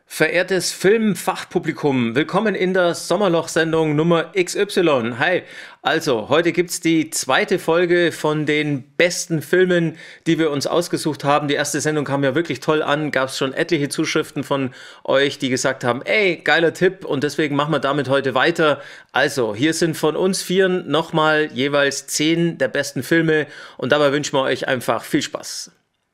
Verehrtes Filmfachpublikum, willkommen in der Sommerloch-Sendung Nummer XY. Hi, also heute gibt's die zweite Folge von den besten Filmen, die wir uns ausgesucht haben. Die erste Sendung kam ja wirklich toll an, gab's schon etliche Zuschriften von euch, die gesagt haben, ey, geiler Tipp und deswegen machen wir damit heute weiter. Also, hier sind von uns Vieren nochmal jeweils 10 der besten Filme und dabei wünschen wir euch einfach viel Spaß.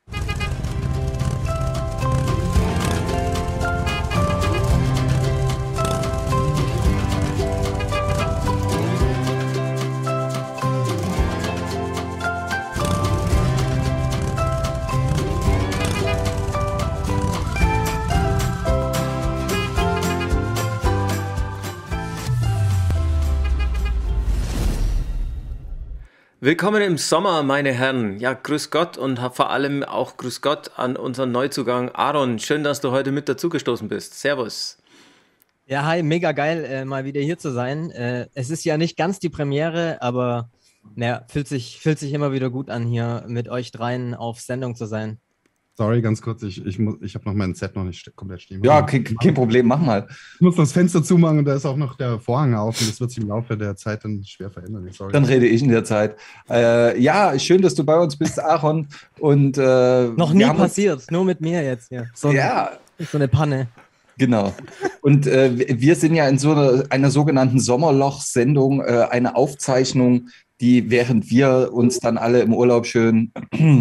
Willkommen im Sommer, meine Herren. Ja, grüß Gott und vor allem auch grüß Gott an unseren Neuzugang Aaron. Schön, dass du heute mit dazugestoßen bist. Servus. Ja, hi, mega geil, mal wieder hier zu sein. Es ist ja nicht ganz die Premiere, aber naja, fühlt sich immer wieder gut an, hier mit euch dreien auf Sendung zu sein. Sorry, ganz kurz, ich habe noch mein Set noch nicht komplett stehen. Ja, kein Problem, mach mal. Ich muss das Fenster zumachen und da ist auch noch der Vorhang auf und das wird sich im Laufe der Zeit dann schwer verändern. Sorry. Dann rede ich in der Zeit. Ja, schön, dass du bei uns bist, Aaron. Und, noch nie passiert, nur mit mir jetzt hier. So eine Panne. Genau. Und wir sind ja in so einer sogenannten Sommerloch-Sendung, eine Aufzeichnung, die, während wir uns dann alle im Urlaub schön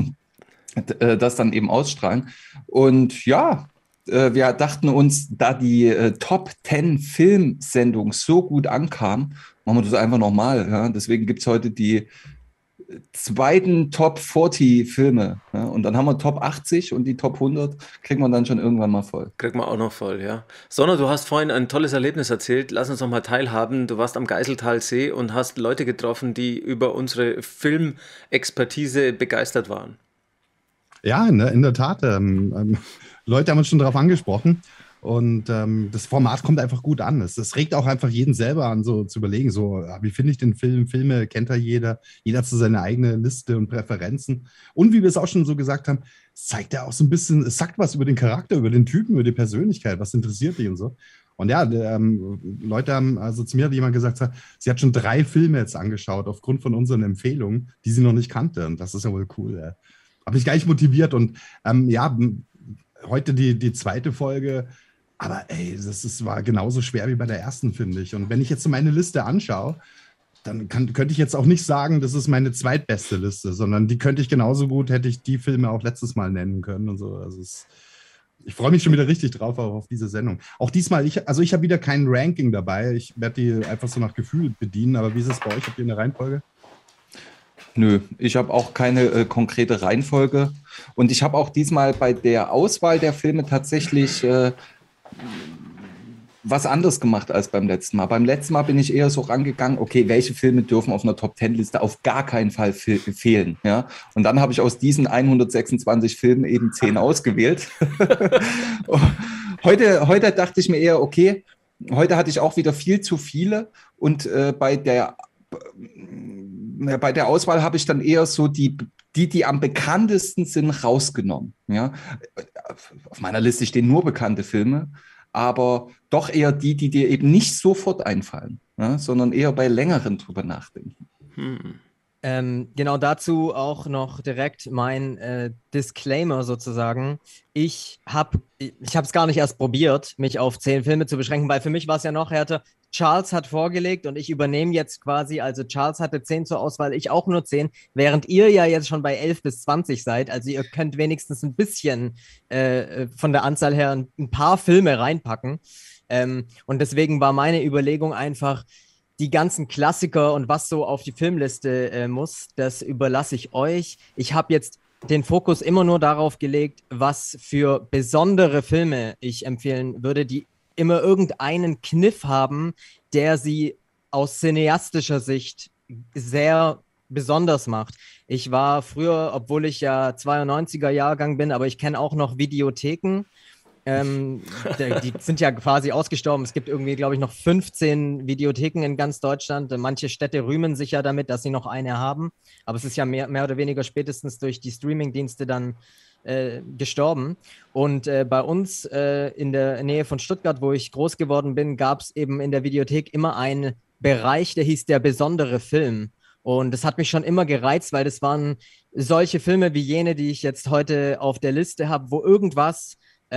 das dann eben ausstrahlen. Und ja, wir dachten uns, da die Top 10 Filmsendung so gut ankam, machen wir das einfach nochmal. Ja? Deswegen gibt es heute die zweiten Top 40 Filme. Ja? Und dann haben wir Top 80 und die Top 100 kriegen wir dann schon irgendwann mal voll. Kriegen wir auch noch voll, ja. Sonne, du hast vorhin ein tolles Erlebnis erzählt. Lass uns noch mal teilhaben. Du warst am Geiseltalsee und hast Leute getroffen, die über unsere Filmexpertise begeistert waren. Ja, in der Tat. Leute haben uns schon darauf angesprochen und das Format kommt einfach gut an. Es regt auch einfach jeden selber an, so zu überlegen, so wie finde ich den Film? Filme kennt ja jeder hat so seine eigene Liste und Präferenzen. Und wie wir es auch schon so gesagt haben, es zeigt ja auch so ein bisschen, es sagt was über den Charakter, über den Typen, über die Persönlichkeit, was interessiert dich und so. Und ja, Leute haben, also zu mir hat jemand gesagt, sie hat schon 3 Filme jetzt angeschaut aufgrund von unseren Empfehlungen, die sie noch nicht kannte. Und das ist ja wohl cool, ja. Habe ich gleich motiviert und ja, heute die zweite Folge, aber ey, war genauso schwer wie bei der ersten, finde ich. Und wenn ich jetzt so meine Liste anschaue, dann könnte ich jetzt auch nicht sagen, das ist meine zweitbeste Liste, sondern die könnte ich genauso gut, hätte ich die Filme auch letztes Mal nennen können und so. Also ich freue mich schon wieder richtig drauf auf diese Sendung. Auch diesmal, ich habe wieder kein Ranking dabei, ich werde die einfach so nach Gefühl bedienen, aber wie ist es bei euch? Habt ihr eine Reihenfolge? Nö, ich habe auch keine konkrete Reihenfolge und ich habe auch diesmal bei der Auswahl der Filme tatsächlich was anderes gemacht als beim letzten Mal. Beim letzten Mal bin ich eher so rangegangen, okay, welche Filme dürfen auf einer Top-10-Liste auf gar keinen Fall fehlen. Ja? Und dann habe ich aus diesen 126 Filmen eben 10 ausgewählt. Heute dachte ich mir eher, okay, heute hatte ich auch wieder viel zu viele und bei der Auswahl habe ich dann eher so die am bekanntesten sind, rausgenommen. Ja? Auf meiner Liste stehen nur bekannte Filme, aber doch eher die dir eben nicht sofort einfallen, ja? Sondern eher bei längeren drüber nachdenken. Genau dazu auch noch direkt mein Disclaimer sozusagen. Ich habe es gar nicht erst probiert, mich auf 10 Filme zu beschränken, weil für mich war es ja noch härter. Charles hat vorgelegt und ich übernehme jetzt quasi, also Charles hatte 10 zur Auswahl, ich auch nur 10, während ihr ja jetzt schon bei 11 bis 20 seid. Also ihr könnt wenigstens ein bisschen von der Anzahl her ein paar Filme reinpacken. Und deswegen war meine Überlegung einfach, die ganzen Klassiker und was so auf die Filmliste muss, das überlasse ich euch. Ich habe jetzt den Fokus immer nur darauf gelegt, was für besondere Filme ich empfehlen würde, die immer irgendeinen Kniff haben, der sie aus cineastischer Sicht sehr besonders macht. Ich war früher, obwohl ich ja 92er Jahrgang bin, aber ich kenne auch noch Videotheken. Die sind ja quasi ausgestorben. Es gibt irgendwie, glaube ich, noch 15 Videotheken in ganz Deutschland. Manche Städte rühmen sich ja damit, dass sie noch eine haben. Aber es ist ja mehr oder weniger spätestens durch die Streaming-Dienste dann gestorben. Und bei uns in der Nähe von Stuttgart, wo ich groß geworden bin, gab es eben in der Videothek immer einen Bereich, der hieß der besondere Film. Und das hat mich schon immer gereizt, weil das waren solche Filme wie jene, die ich jetzt heute auf der Liste habe, wo irgendwas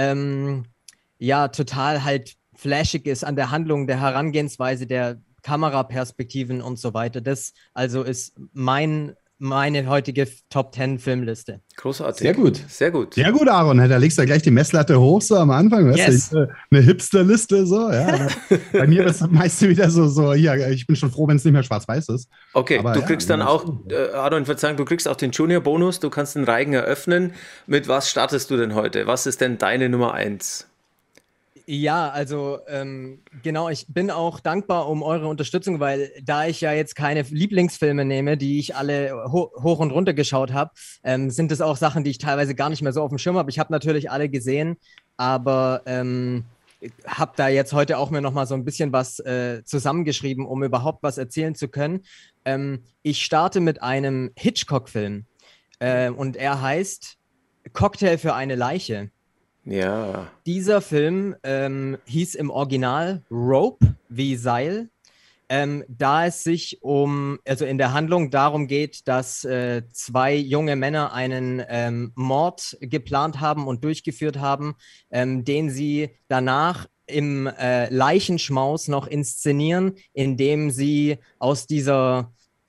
ja total halt flashig ist an der Handlung, der Herangehensweise, der Kameraperspektiven und so weiter. Das also ist meine heutige Top 10 Filmliste. Großartig. Sehr gut. Sehr gut. Sehr gut, Aaron. Da legst du gleich die Messlatte hoch, so am Anfang. Yes. Weißt du, eine Hipster-Liste, so. Ja. Bei mir ist das meiste wieder so, ja, ich bin schon froh, wenn es nicht mehr schwarz-weiß ist. Okay, Aber du ja, kriegst dann das auch, stimmt. Aaron, ich würde sagen, du kriegst auch den Junior-Bonus, du kannst den Reigen eröffnen. Mit was startest du denn heute? Was ist denn deine Nummer 1? Ja, also genau, ich bin auch dankbar um eure Unterstützung, weil da ich ja jetzt keine Lieblingsfilme nehme, die ich alle hoch und runter geschaut habe, sind es auch Sachen, die ich teilweise gar nicht mehr so auf dem Schirm habe. Ich habe natürlich alle gesehen, aber habe da jetzt heute auch mir noch mal so ein bisschen was zusammengeschrieben, um überhaupt was erzählen zu können. Ich starte mit einem Hitchcock-Film und er heißt Cocktail für eine Leiche. Ja. Dieser Film hieß im Original Rope wie Seil, da es sich also in der Handlung darum geht, dass zwei junge Männer einen Mord geplant haben und durchgeführt haben, den sie danach im Leichenschmaus noch inszenieren, indem sie aus dieser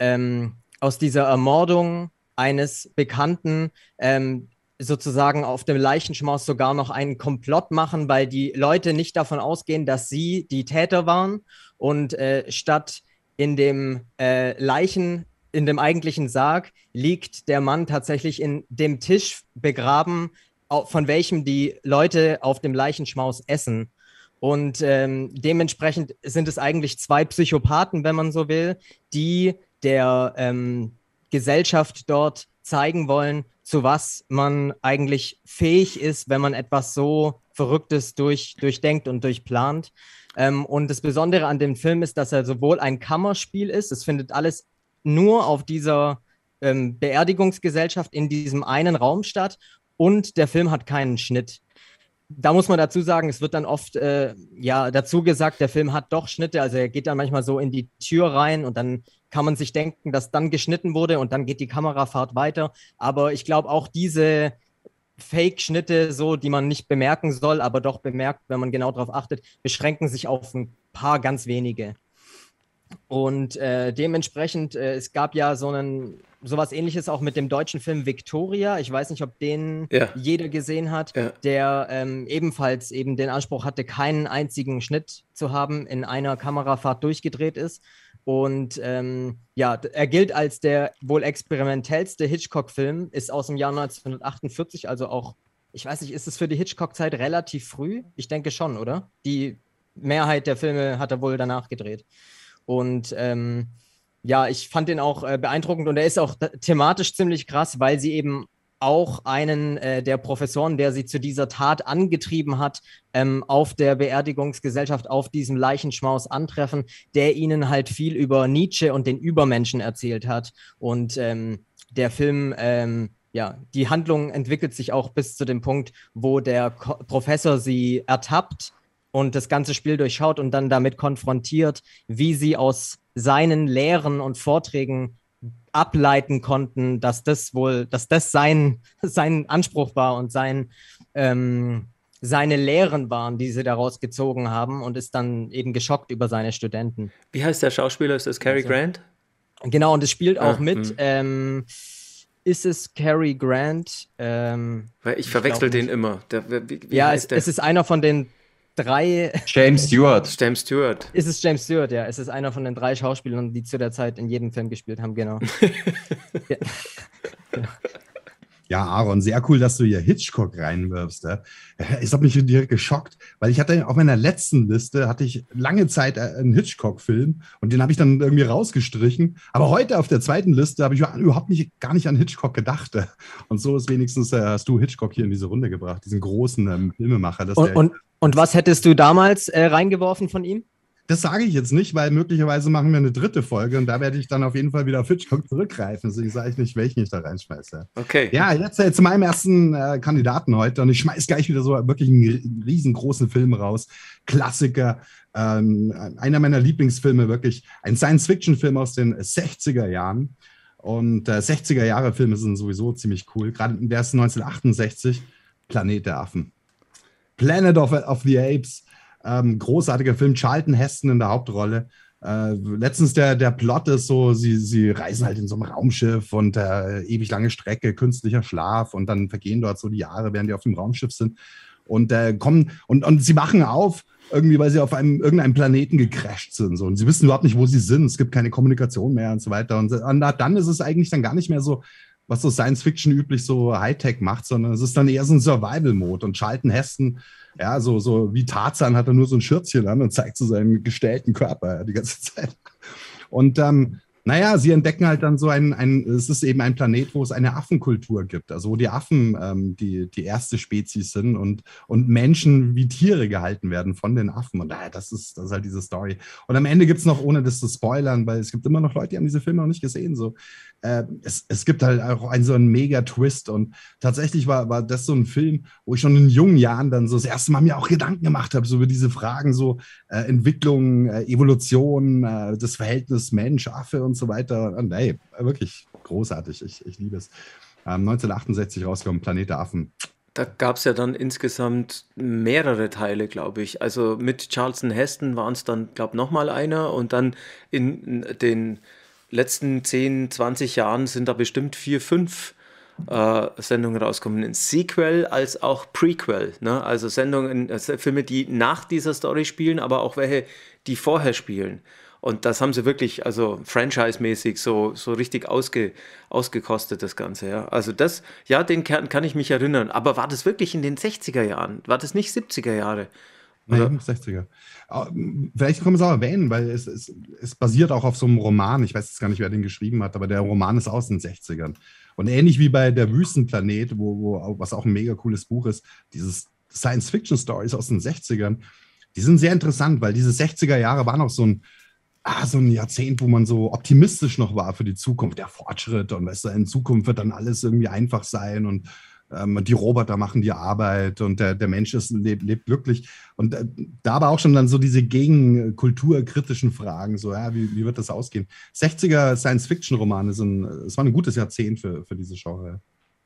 Ermordung eines Bekannten sozusagen auf dem Leichenschmaus sogar noch einen Komplott machen, weil die Leute nicht davon ausgehen, dass sie die Täter waren und statt in dem in dem eigentlichen Sarg liegt der Mann tatsächlich in dem Tisch begraben, von welchem die Leute auf dem Leichenschmaus essen. Und dementsprechend sind es eigentlich zwei Psychopathen, wenn man so will, die der Gesellschaft dort zeigen wollen, zu was man eigentlich fähig ist, wenn man etwas so Verrücktes durchdenkt und durchplant. Und das Besondere an dem Film ist, dass er sowohl ein Kammerspiel ist, es findet alles nur auf dieser Beerdigungsgesellschaft in diesem einen Raum statt und der Film hat keinen Schnitt. Da muss man dazu sagen, es wird dann oft dazu gesagt, der Film hat doch Schnitte, also er geht dann manchmal so in die Tür rein und dann kann man sich denken, dass dann geschnitten wurde und dann geht die Kamerafahrt weiter. Aber ich glaube auch diese Fake-Schnitte, so, die man nicht bemerken soll, aber doch bemerkt, wenn man genau darauf achtet, beschränken sich auf ein paar ganz wenige. Und dementsprechend, es gab ja sowas Ähnliches auch mit dem deutschen Film Victoria. Ich weiß nicht, ob den jeder gesehen hat, der ebenfalls eben den Anspruch hatte, keinen einzigen Schnitt zu haben, in einer Kamerafahrt durchgedreht ist. Und er gilt als der wohl experimentellste Hitchcock-Film, ist aus dem Jahr 1948, also auch, ich weiß nicht, ist es für die Hitchcock-Zeit relativ früh? Ich denke schon, oder? Die Mehrheit der Filme hat er wohl danach gedreht. Und ich fand den auch beeindruckend und er ist auch thematisch ziemlich krass, weil sie eben auch einen der Professoren, der sie zu dieser Tat angetrieben hat, auf der Beerdigungsgesellschaft auf diesem Leichenschmaus antreffen, der ihnen halt viel über Nietzsche und den Übermenschen erzählt hat. Und der Film, die Handlung entwickelt sich auch bis zu dem Punkt, wo der Professor sie ertappt und das ganze Spiel durchschaut und dann damit konfrontiert, wie sie aus seinen Lehren und Vorträgen ableiten konnten, dass das sein Anspruch war und seine Lehren waren, die sie daraus gezogen haben und ist dann eben geschockt über seine Studenten. Wie heißt der Schauspieler? Ist das Cary Grant? Genau, und es spielt auch mit. Ist es Cary Grant? Weil ich verwechsel den immer. Wie heißt der? Es ist einer von den 3. James Stewart. James Stewart. Ist es James Stewart, ja. Es ist einer von den 3 Schauspielern, die zu der Zeit in jedem Film gespielt haben, genau. Ja. Ja, Aaron, sehr cool, dass du hier Hitchcock reinwirfst. Ja. Ich habe mich direkt geschockt, weil ich hatte auf meiner letzten Liste hatte ich lange Zeit einen Hitchcock-Film und den habe ich dann irgendwie rausgestrichen. Aber heute auf der zweiten Liste habe ich überhaupt gar nicht an Hitchcock gedacht. Und so ist wenigstens hast du Hitchcock hier in diese Runde gebracht, diesen großen Filmemacher. Und was hättest du damals reingeworfen von ihm? Das sage ich jetzt nicht, weil möglicherweise machen wir eine dritte Folge und da werde ich dann auf jeden Fall wieder auf Hitchcock zurückgreifen. Deswegen sage ich nicht, welchen ich da reinschmeiße. Okay. Ja, jetzt zu meinem ersten Kandidaten heute und ich schmeiße gleich wieder so wirklich einen riesengroßen Film raus. Klassiker, einer meiner Lieblingsfilme, wirklich ein Science-Fiction-Film aus den 60er Jahren. Und 60er-Jahre-Filme sind sowieso ziemlich cool. Gerade der ist 1968, Planet der Affen. Planet of the Apes. Großartiger Film, Charlton Heston in der Hauptrolle. Letztens der Plot ist so, sie reisen halt in so einem Raumschiff und ewig lange Strecke, künstlicher Schlaf und dann vergehen dort so die Jahre, während die auf dem Raumschiff sind und kommen und sie wachen auf, irgendwie, weil sie auf irgendeinem Planeten gecrasht sind. So. Und sie wissen überhaupt nicht, wo sie sind. Es gibt keine Kommunikation mehr und so weiter. Und dann ist es eigentlich dann gar nicht mehr so, was so Science-Fiction üblich so Hightech macht, sondern es ist dann eher so ein Survival-Mode. Und Charlton Heston, ja, so wie Tarzan hat er nur so ein Schürzchen an und zeigt so seinen gestellten Körper die ganze Zeit. Und naja, sie entdecken halt dann so es ist eben ein Planet, wo es eine Affenkultur gibt, also wo die Affen die erste Spezies sind und Menschen wie Tiere gehalten werden von den Affen. Und das ist halt diese Story. Und am Ende gibt es noch, ohne das zu spoilern, weil es gibt immer noch Leute, die haben diese Filme noch nicht gesehen, so es gibt halt auch so einen Mega-Twist und tatsächlich war das so ein Film, wo ich schon in jungen Jahren dann so das erste Mal mir auch Gedanken gemacht habe, so über diese Fragen, so Entwicklung, Evolution, das Verhältnis Mensch, Affe und so weiter. Und ey, wirklich großartig, ich liebe es. 1968 rausgekommen, Planet der Affen. Da gab es ja dann insgesamt mehrere Teile, glaube ich. Also mit Charlton Heston waren es dann, glaube ich, nochmal einer und dann in den letzten 10, 20 Jahren sind da bestimmt 4, 5 Sendungen rausgekommen. Ein Sequel als auch Prequel. Ne? Also Filme, die nach dieser Story spielen, aber auch welche, die vorher spielen. Und das haben sie wirklich, also franchise-mäßig so richtig ausgekostet, das Ganze. Ja. Also den kann ich mich erinnern. Aber war das wirklich in den 60er Jahren? War das nicht 70er Jahre? Oder? Nee, 60er. Vielleicht können wir es auch erwähnen, weil es basiert auch auf so einem Roman. Ich weiß jetzt gar nicht, wer den geschrieben hat, aber der Roman ist aus den 60ern. Und ähnlich wie bei Der Wüstenplanet, was auch ein mega cooles Buch ist, dieses Science-Fiction-Stories aus den 60ern, die sind sehr interessant, weil diese 60er Jahre waren auch so ein Jahrzehnt, wo man so optimistisch noch war für die Zukunft, der Fortschritt und weißt du, in Zukunft wird dann alles irgendwie einfach sein und die Roboter machen die Arbeit und der Mensch lebt glücklich. Und da war auch schon dann so diese gegenkulturkritischen Fragen, so, ja, wie wird das ausgehen? 60er Science-Fiction-Romane es war ein gutes Jahrzehnt für diese Genre.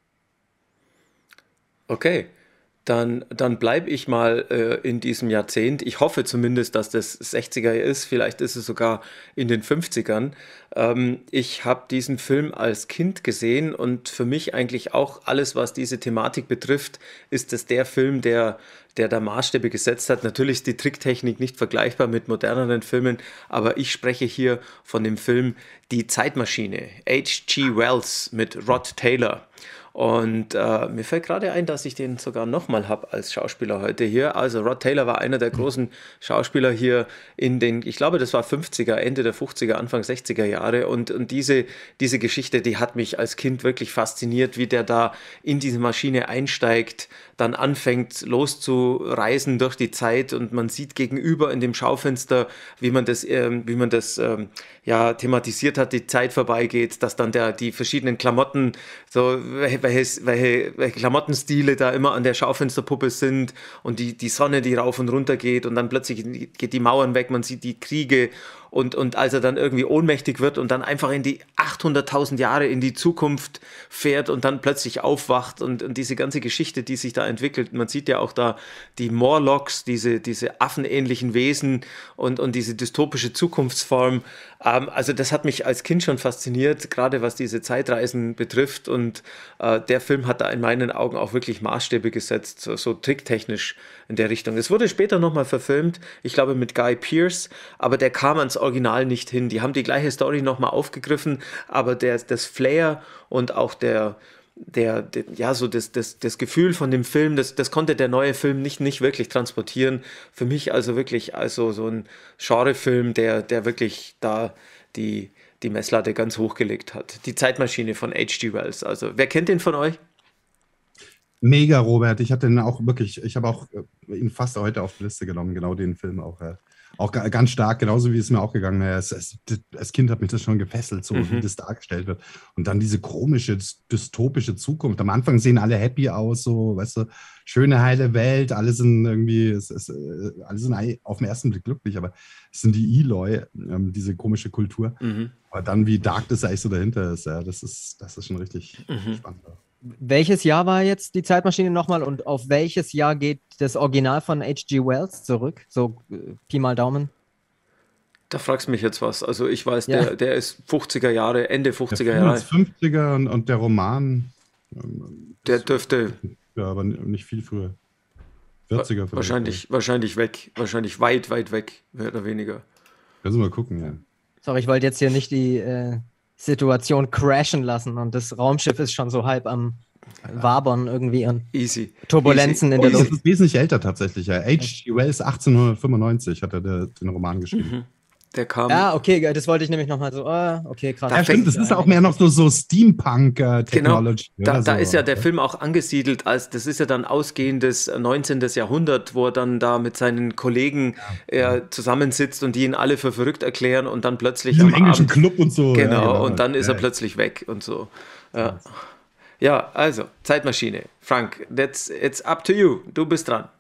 Okay. Dann bleibe ich mal in diesem Jahrzehnt. Ich hoffe zumindest, dass das 60er ist. Vielleicht ist es sogar in den 50ern. Ich habe diesen Film als Kind gesehen und für mich eigentlich auch alles, was diese Thematik betrifft, ist es der Film, der da Maßstäbe gesetzt hat. Natürlich ist die Tricktechnik nicht vergleichbar mit moderneren Filmen, aber ich spreche hier von dem Film Die Zeitmaschine, H.G. Wells mit Rod Taylor. Und mir fällt gerade ein, dass ich den sogar nochmal habe als Schauspieler heute hier. Also Rod Taylor war einer der großen Schauspieler hier ich glaube, das war 50er, Ende der 50er, Anfang 60er Jahre. Und diese Geschichte, die hat mich als Kind wirklich fasziniert, wie der da in diese Maschine einsteigt, dann anfängt loszureisen durch die Zeit und man sieht gegenüber in dem Schaufenster, wie man das thematisiert hat, die Zeit vorbeigeht, dass dann die verschiedenen Klamotten, so welche Klamottenstile da immer an der Schaufensterpuppe sind und die Sonne, die rauf und runter geht und dann plötzlich geht die Mauern weg, man sieht die Kriege und als er dann irgendwie ohnmächtig wird und dann einfach in die 800.000 Jahre in die Zukunft fährt und dann plötzlich aufwacht und diese ganze Geschichte, die sich da entwickelt, man sieht ja auch da die Morlocks, diese affenähnlichen Wesen und diese dystopische Zukunftsform. Also das hat mich als Kind schon fasziniert, gerade was diese Zeitreisen betrifft und der Film hat da in meinen Augen auch wirklich Maßstäbe gesetzt, so tricktechnisch in der Richtung. Es wurde später nochmal verfilmt, ich glaube mit Guy Pearce, aber der kam ans Original nicht hin. Die haben die gleiche Story nochmal aufgegriffen, aber das Flair und auch das Gefühl von dem Film, das konnte der neue Film nicht wirklich transportieren. Für mich also wirklich so ein Genrefilm, der wirklich da die Messlatte ganz hochgelegt hat. Die Zeitmaschine von H.G. Wells. Also, wer kennt den von euch? Mega, Robert. Ich habe auch ihn fast heute auf die Liste genommen, genau den Film auch. Auch ganz stark, genauso wie es mir auch gegangen ist. Als Kind hat mich das schon gefesselt, so wie das dargestellt wird. Und dann diese komische, dystopische Zukunft. Am Anfang sehen alle happy aus, so, weißt du, schöne, heile Welt, alle sind irgendwie, alle sind auf den ersten Blick glücklich, aber es sind die Eloi, diese komische Kultur. Aber dann, wie dark das eigentlich so dahinter ist, ja, das ist schon richtig spannend. Welches Jahr war jetzt die Zeitmaschine nochmal und auf welches Jahr geht das Original von H.G. Wells zurück? So Pi mal Daumen. Da fragst du mich jetzt was. Also ich weiß, der ist 50er Jahre, Ende 50er der Jahre. 50er und der Roman. Der dürfte. Ja, aber nicht viel früher. 40er vielleicht. Wahrscheinlich weg. Wahrscheinlich weit, weit weg, mehr oder weniger. Kannst du mal gucken, ja. Sorry, ich wollte jetzt hier nicht die Situation crashen lassen und das Raumschiff ist schon so halb am Wabern irgendwie und Easy. Turbulenzen in der Das Luft. ist wesentlich älter tatsächlich. Ja. H.G. Wells 1895 hat er den Roman geschrieben. Der kam. Ja, okay, das wollte ich nämlich nochmal so. Okay, krass. Ja, stimmt, das ist auch mehr noch so Steampunk-Technology. Genau, da ist ja der Film auch angesiedelt, das ist ja dann ausgehendes 19. Jahrhundert, wo er dann da mit seinen Kollegen zusammensitzt und die ihn alle für verrückt erklären und dann plötzlich im englischen Club und so. Genau, und dann ist er plötzlich weg und so. Ja, also, Zeitmaschine. Frank, it's up to you. Du bist dran.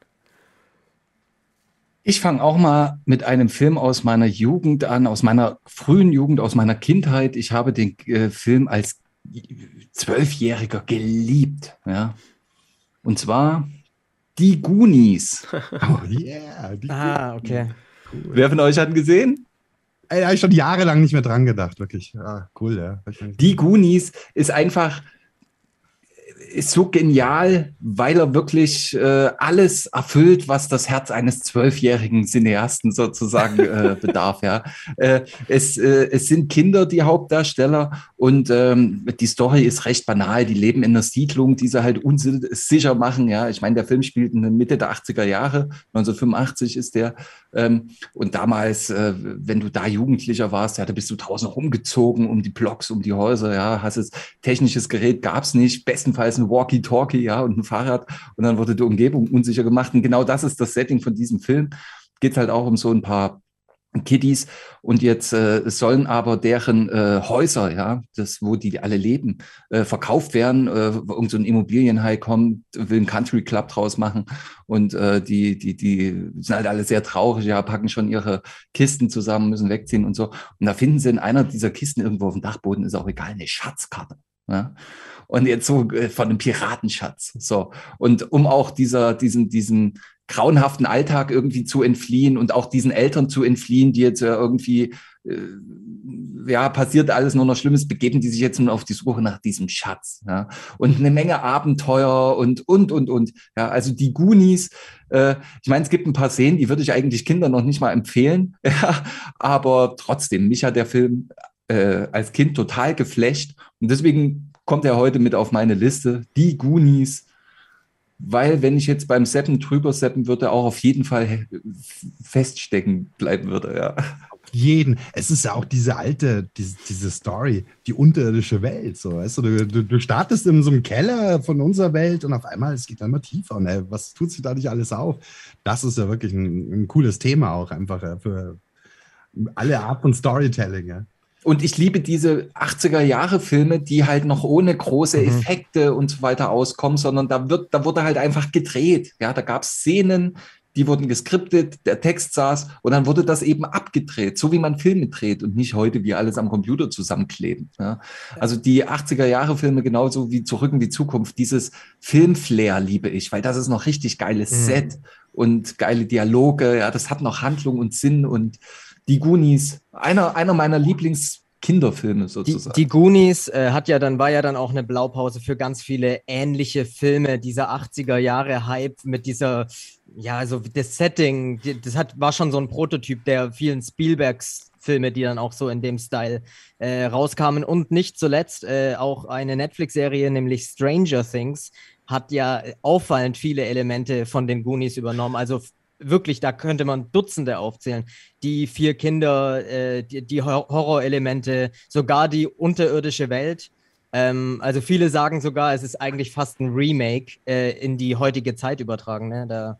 Ich fange auch mal mit einem Film aus meiner Jugend an, aus meiner frühen Jugend, aus meiner Kindheit. Ich habe den Film als 12-Jähriger geliebt. Ja? Und zwar Die Goonies. Oh yeah. Okay. Cool. Wer von euch hat ihn gesehen? Ey, da habe ich schon jahrelang nicht mehr dran gedacht, wirklich. Ja, cool, ja. Die Goonies ist so genial, weil er wirklich alles erfüllt, was das Herz eines 12-jährigen Cineasten sozusagen bedarf. Ja. Es sind Kinder die Hauptdarsteller und die Story ist recht banal. Die leben in einer Siedlung, die sie halt unsicher machen. Ja. Ich meine, der Film spielt in der Mitte der 80er Jahre, 1985 ist der. Und damals, wenn du da Jugendlicher warst, ja, da bist du draußen rumgezogen um die Blocks, um die Häuser. Ja, technisches Gerät gab es nicht, bestenfalls ein Walkie-Talkie, ja, und ein Fahrrad und dann wurde die Umgebung unsicher gemacht und genau das ist das Setting von diesem Film. Geht halt auch um so ein paar Kiddies und jetzt sollen aber deren Häuser, ja, wo die alle leben, verkauft werden. Irgend so ein Immobilienhai kommt, will einen Country Club draus machen und die sind halt alle sehr traurig, ja, packen schon ihre Kisten zusammen, müssen wegziehen und so. Und da finden sie in einer dieser Kisten irgendwo auf dem Dachboden, ist auch egal, eine Schatzkarte. Ja? Und jetzt so von einem Piratenschatz. So. Und um auch diesen grauenhaften Alltag irgendwie zu entfliehen und auch diesen Eltern zu entfliehen, die jetzt irgendwie, passiert alles nur noch Schlimmes, begeben die sich jetzt nur auf die Suche nach diesem Schatz. Ja? Und eine Menge Abenteuer und. Ja? Also die Goonies, ich meine, es gibt ein paar Szenen, die würde ich eigentlich Kindern noch nicht mal empfehlen, ja? Aber trotzdem, mich hat der Film als Kind total geflasht und deswegen kommt er heute mit auf meine Liste, die Goonies, weil wenn ich jetzt beim Seppen drüber seppen würde, auch auf jeden Fall feststecken bleiben würde, ja. Es ist ja auch diese Story, die unterirdische Welt, so, weißt du, du startest in so einem Keller von unserer Welt und auf einmal, es geht dann immer tiefer und was tut sich da nicht alles auf? Das ist ja wirklich ein cooles Thema auch einfach für alle Art von Storytelling, ja. Und ich liebe diese 80er-Jahre-Filme, die halt noch ohne große Effekte und so weiter auskommen, sondern da wurde halt einfach gedreht. Ja, da gab es Szenen, die wurden geskriptet, der Text saß und dann wurde das eben abgedreht, so wie man Filme dreht und nicht heute, wie alles am Computer zusammenkleben. Ja. Also die 80er-Jahre-Filme genauso wie Zurück in die Zukunft, dieses Filmflair liebe ich, weil das ist noch richtig geiles Set und geile Dialoge, ja, das hat noch Handlung und Sinn und die Goonies, einer meiner Lieblingskinderfilme sozusagen. Die Goonies war ja dann auch eine Blaupause für ganz viele ähnliche Filme, dieser 80er-Jahre-Hype mit dieser, ja, also das Setting, war schon so ein Prototyp der vielen Spielbergs-Filme, die dann auch so in dem Style rauskamen. Und nicht zuletzt auch eine Netflix-Serie, nämlich Stranger Things, hat ja auffallend viele Elemente von den Goonies übernommen. Also wirklich, da könnte man Dutzende aufzählen. Die 4 Kinder, die Horrorelemente, sogar die unterirdische Welt. Also viele sagen sogar, es ist eigentlich fast ein Remake in die heutige Zeit übertragen. Ne? Da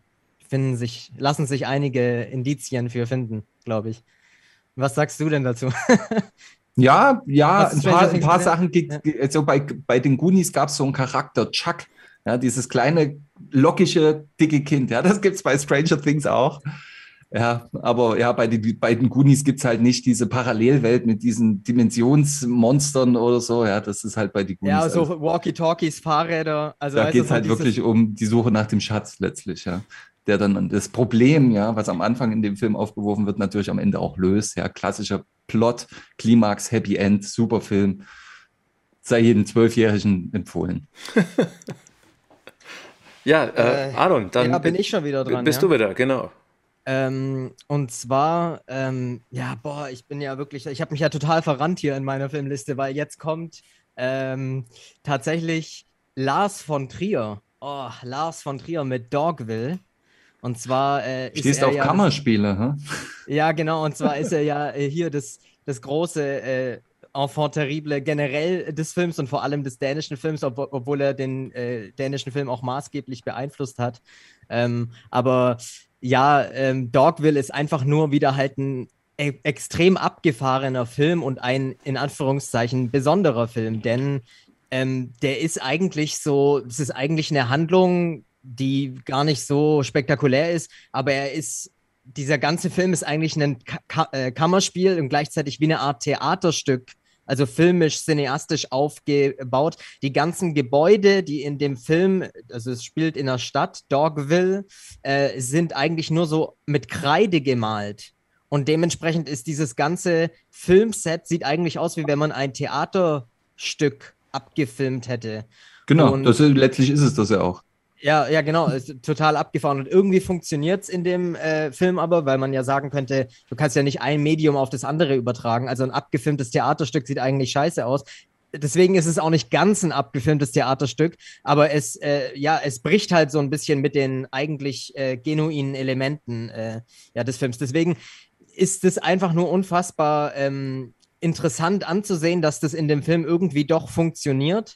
lassen sich einige Indizien für finden, glaube ich. Was sagst du denn dazu? Ja, Was ist Stranger ein Things paar bitte? Sachen gibt. Also bei den Goonies gab es so einen Charakter, Chuck, ja, dieses kleine, lockige, dicke Kind. Ja, das gibt es bei Stranger Things auch. Ja, aber ja, bei den Goonies gibt es halt nicht diese Parallelwelt mit diesen Dimensionsmonstern oder so. Ja, das ist halt bei den Ja, Goonies. so Walkie-Talkies, Fahrräder, also Da weißt du, geht es so halt dieses. wirklich um die Suche nach dem Schatz letztlich, ja. Der dann das Problem, ja, was am Anfang in dem Film aufgeworfen wird, natürlich am Ende auch löst. Ja, klassischer Plot, Klimax, Happy End, super Film. Sei jedem Zwölfjährigen empfohlen. Ja, Aaron, dann Ja, bin ich schon wieder dran, bist ja. du wieder, genau. Und zwar, ja, boah, ich habe mich ja total verrannt hier in meiner Filmliste, weil jetzt kommt tatsächlich Lars von Trier. Oh, Lars von Trier mit Dogville. Und zwar ist Stehst er auf ja Kammerspiele, hm? ja, genau, und zwar ist er ja hier das große Enfant terrible generell des Films und vor allem des dänischen Films, obwohl er den dänischen Film auch maßgeblich beeinflusst hat. Aber ja, Dogville ist einfach nur wieder halt ein extrem abgefahrener Film und ein, in Anführungszeichen, besonderer Film, denn der ist eigentlich so, es ist eigentlich eine Handlung, die gar nicht so spektakulär ist, aber dieser ganze Film ist eigentlich ein Kammerspiel und gleichzeitig wie eine Art Theaterstück, also filmisch, cineastisch aufgebaut. Die ganzen Gebäude, die in dem Film, also es spielt in der Stadt, Dogville, sind eigentlich nur so mit Kreide gemalt. Und dementsprechend ist dieses ganze Filmset, sieht eigentlich aus, wie wenn man ein Theaterstück abgefilmt hätte. Genau, Und letztlich ist es das ja auch. ja, genau, ist total abgefahren. Und irgendwie funktioniert es in dem Film aber, weil man ja sagen könnte, du kannst ja nicht ein Medium auf das andere übertragen. Also ein abgefilmtes Theaterstück sieht eigentlich scheiße aus. Deswegen ist es auch nicht ganz ein abgefilmtes Theaterstück, aber es bricht halt so ein bisschen mit den eigentlich genuinen Elementen des Films. Deswegen ist es einfach nur unfassbar interessant anzusehen, dass das in dem Film irgendwie doch funktioniert.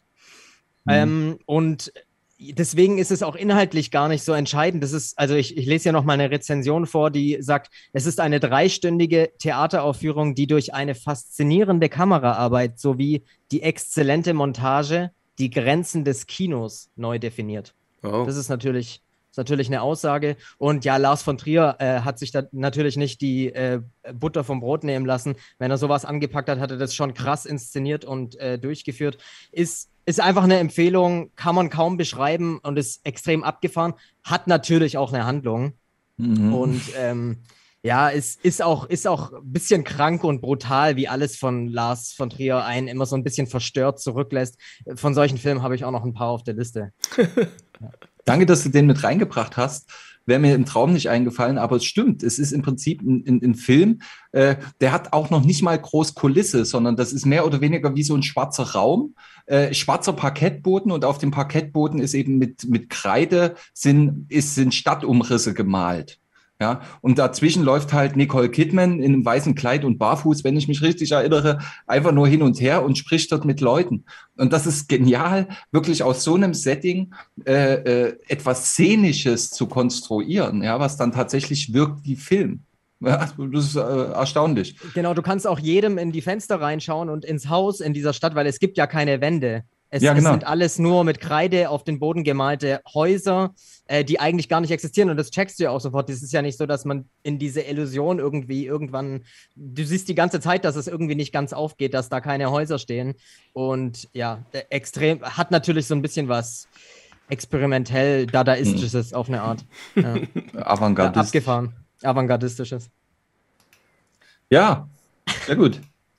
Und deswegen ist es auch inhaltlich gar nicht so entscheidend. Das ist, also ich lese ja noch mal eine Rezension vor, die sagt, es ist eine 3-stündige Theateraufführung, die durch eine faszinierende Kameraarbeit sowie die exzellente Montage die Grenzen des Kinos neu definiert. Oh. Das ist natürlich eine Aussage. Und ja, Lars von Trier hat sich da natürlich nicht die Butter vom Brot nehmen lassen. Wenn er sowas angepackt hat, hat er das schon krass inszeniert und durchgeführt. Ist einfach eine Empfehlung, kann man kaum beschreiben und ist extrem abgefahren. Hat natürlich auch eine Handlung. Und ja, es ist auch ein bisschen krank und brutal, wie alles von Lars von Trier einen immer so ein bisschen verstört zurücklässt. Von solchen Filmen habe ich auch noch ein paar auf der Liste. Danke, dass du den mit reingebracht hast. Wäre mir im Traum nicht eingefallen, aber es stimmt. Es ist im Prinzip ein Film, der hat auch noch nicht mal groß Kulisse, sondern das ist mehr oder weniger wie so ein schwarzer Raum, schwarzer Parkettboden und auf dem Parkettboden ist eben mit Kreide sind Stadtumrisse gemalt. Ja, und dazwischen läuft halt Nicole Kidman in einem weißen Kleid und barfuß, wenn ich mich richtig erinnere, einfach nur hin und her und spricht dort mit Leuten. Und das ist genial, wirklich aus so einem Setting etwas Szenisches zu konstruieren, ja, was dann tatsächlich wirkt wie Film. Ja, das ist erstaunlich. Genau, du kannst auch jedem in die Fenster reinschauen und ins Haus in dieser Stadt, weil es gibt ja keine Wände. Es sind alles nur mit Kreide auf den Boden gemalte Häuser, die eigentlich gar nicht existieren. Und das checkst du ja auch sofort. Es ist ja nicht so, dass man in diese Illusion irgendwann, du siehst die ganze Zeit, dass es irgendwie nicht ganz aufgeht, dass da keine Häuser stehen. Und ja, extrem, hat natürlich so ein bisschen was experimentell Dadaistisches auf eine Art. Ja. Abgefahren. Avantgardistisches. Ja, sehr gut.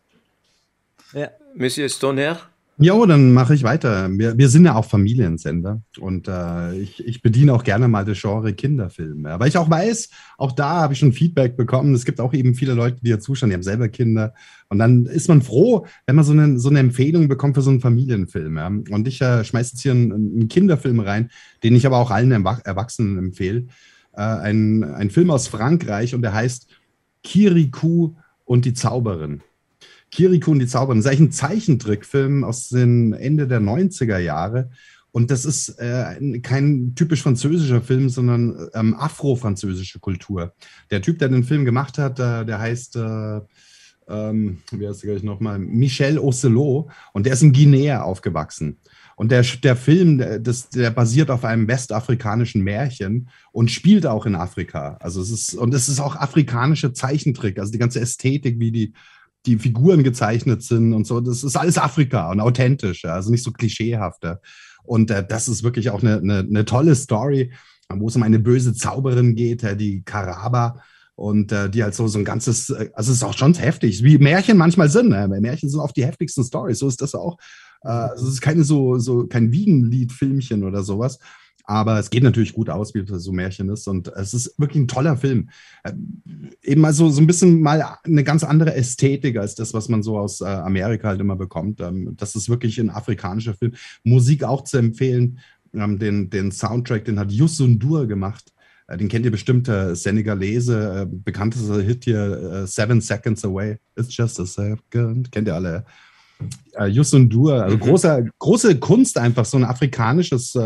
Ja. Monsieur Stoner? Jo, dann mache ich weiter. Wir sind ja auch Familiensender und ich bediene auch gerne mal das Genre Kinderfilme. Weil ich auch weiß, auch da habe ich schon Feedback bekommen. Es gibt auch eben viele Leute, die ja zuschauen, die haben selber Kinder. Und dann ist man froh, wenn man so eine Empfehlung bekommt für so einen Familienfilm. Ja? Und ich schmeiße jetzt hier einen Kinderfilm rein, den ich aber auch allen Erwachsenen empfehle. Ein Film aus Frankreich und der heißt Kirikou und die Zauberin. Kirikou und die Zauberin. Das ist eigentlich ein Zeichentrickfilm aus den Ende der 90er Jahre. Und das ist kein typisch französischer Film, sondern afro-französische Kultur. Der Typ, der den Film gemacht hat, der heißt, wie heißt der gleich nochmal, Michel Ocelot, und der ist in Guinea aufgewachsen. Und der Film, der basiert auf einem westafrikanischen Märchen und spielt auch in Afrika. Also es ist auch afrikanische Zeichentrick, also die ganze Ästhetik, wie die Figuren gezeichnet sind und so, das ist alles Afrika und authentisch, also nicht so klischeehaft. Und das ist wirklich auch eine tolle Story, wo es um eine böse Zauberin geht, die Karaba. Und die halt so ein ganzes, also es ist auch schon heftig, wie Märchen manchmal sind. Märchen sind oft die heftigsten Storys, so ist das auch. Also es ist keine kein Wiegenlied-Filmchen oder sowas. Aber es geht natürlich gut aus, wie das so Märchen ist. Und es ist wirklich ein toller Film. Eben mal so ein bisschen mal eine ganz andere Ästhetik als das, was man so aus Amerika halt immer bekommt. Das ist wirklich ein afrikanischer Film. Musik auch zu empfehlen. Den Soundtrack, den hat Youssou N'Dour gemacht. Den kennt ihr bestimmt, Senegalese, bekanntester Hit hier, 7 Seconds Away. It's just a second. Kennt ihr alle? Youssou N'Dour, also große Kunst einfach, so ein afrikanisches,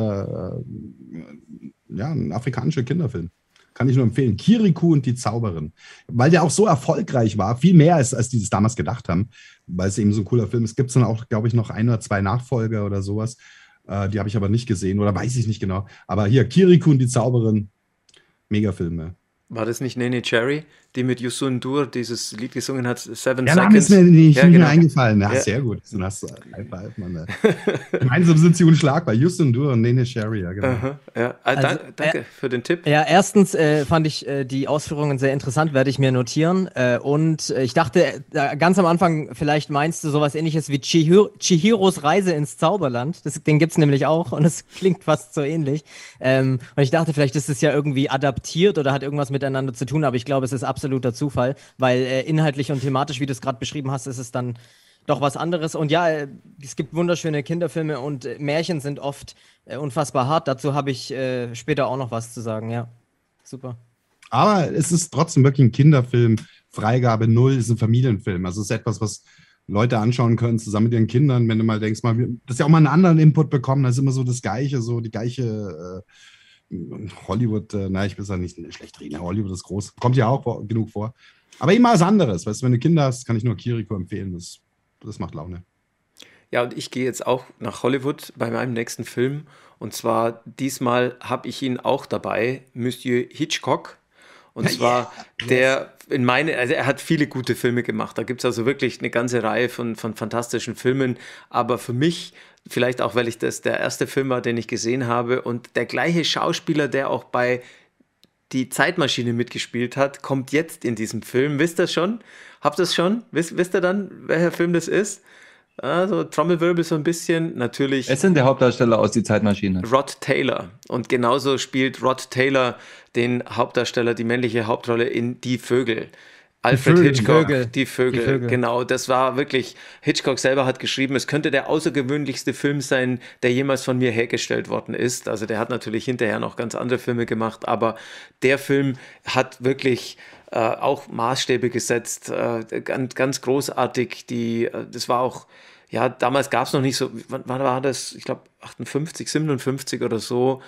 ein afrikanischer Kinderfilm. Kann ich nur empfehlen. Kirikou und die Zauberin. Weil der auch so erfolgreich war, viel mehr als die es damals gedacht haben, weil es eben so ein cooler Film ist. Es gibt dann auch, glaube ich, noch 1 oder 2 Nachfolger oder sowas. Die habe ich aber nicht gesehen oder weiß ich nicht genau. Aber hier, Kirikou und die Zauberin, Megafilm, ja. War das nicht Nene Cherry, die mit Youssou N'Dour dieses Lied gesungen hat, 7 Der Seconds? Name ist mir nicht genau. mehr eingefallen. Ja, Ja. sehr gut. Dann hast du einfach, Mann. Gemeinsam sind sie unschlagbar. Youssou N'Dour und Nene Cherry, ja, genau. Aha, ja. Danke für den Tipp. Ja, erstens fand ich die Ausführungen sehr interessant, werde ich mir notieren. Und ich dachte ganz am Anfang, vielleicht meinst du sowas ähnliches wie Chihiros Reise ins Zauberland. Den gibt es nämlich auch und es klingt fast so ähnlich. Und ich dachte, vielleicht ist es ja irgendwie adaptiert oder hat irgendwas miteinander zu tun, aber ich glaube, es ist absoluter Zufall, weil inhaltlich und thematisch, wie du es gerade beschrieben hast, ist es dann doch was anderes. Und ja, es gibt wunderschöne Kinderfilme und Märchen sind oft unfassbar hart. Dazu habe ich später auch noch was zu sagen, ja. Super. Aber es ist trotzdem wirklich ein Kinderfilm. Freigabe 0 ist ein Familienfilm. Also es ist etwas, was Leute anschauen können, zusammen mit ihren Kindern. Wenn du mal denkst, dass sie auch mal einen anderen Input bekommen, das ist immer so das Gleiche, so die gleiche Hollywood, ich will es ja nicht schlecht reden, Hollywood ist groß, kommt ja auch genug vor. Aber immer was anderes, weißt du, wenn du Kinder hast, kann ich nur Kirikou empfehlen, das macht Laune. Ja, und ich gehe jetzt auch nach Hollywood bei meinem nächsten Film. Und zwar diesmal habe ich ihn auch dabei, Monsieur Hitchcock. Und zwar also er hat viele gute Filme gemacht. Da gibt es also wirklich eine ganze Reihe von fantastischen Filmen. Aber für mich, vielleicht auch, weil das der erste Film war, den ich gesehen habe, und der gleiche Schauspieler, der auch bei Die Zeitmaschine mitgespielt hat, kommt jetzt in diesem Film. Wisst ihr schon? Habt ihr es schon? Wisst ihr dann, welcher Film das ist? Also Trommelwirbel so ein bisschen, natürlich. Es sind der Hauptdarsteller aus Die Zeitmaschine. Rod Taylor. Und genauso spielt Rod Taylor den Hauptdarsteller, die männliche Hauptrolle in Die Vögel. Alfred Hitchcock, Die Vögel, genau. Das war wirklich, Hitchcock selber hat geschrieben, es könnte der außergewöhnlichste Film sein, der jemals von mir hergestellt worden ist. Also der hat natürlich hinterher noch ganz andere Filme gemacht, aber der Film hat wirklich auch Maßstäbe gesetzt, ganz, ganz großartig. Das war auch, ja, damals gab es noch nicht so, wann war das? Ich glaube 58, 57 oder so.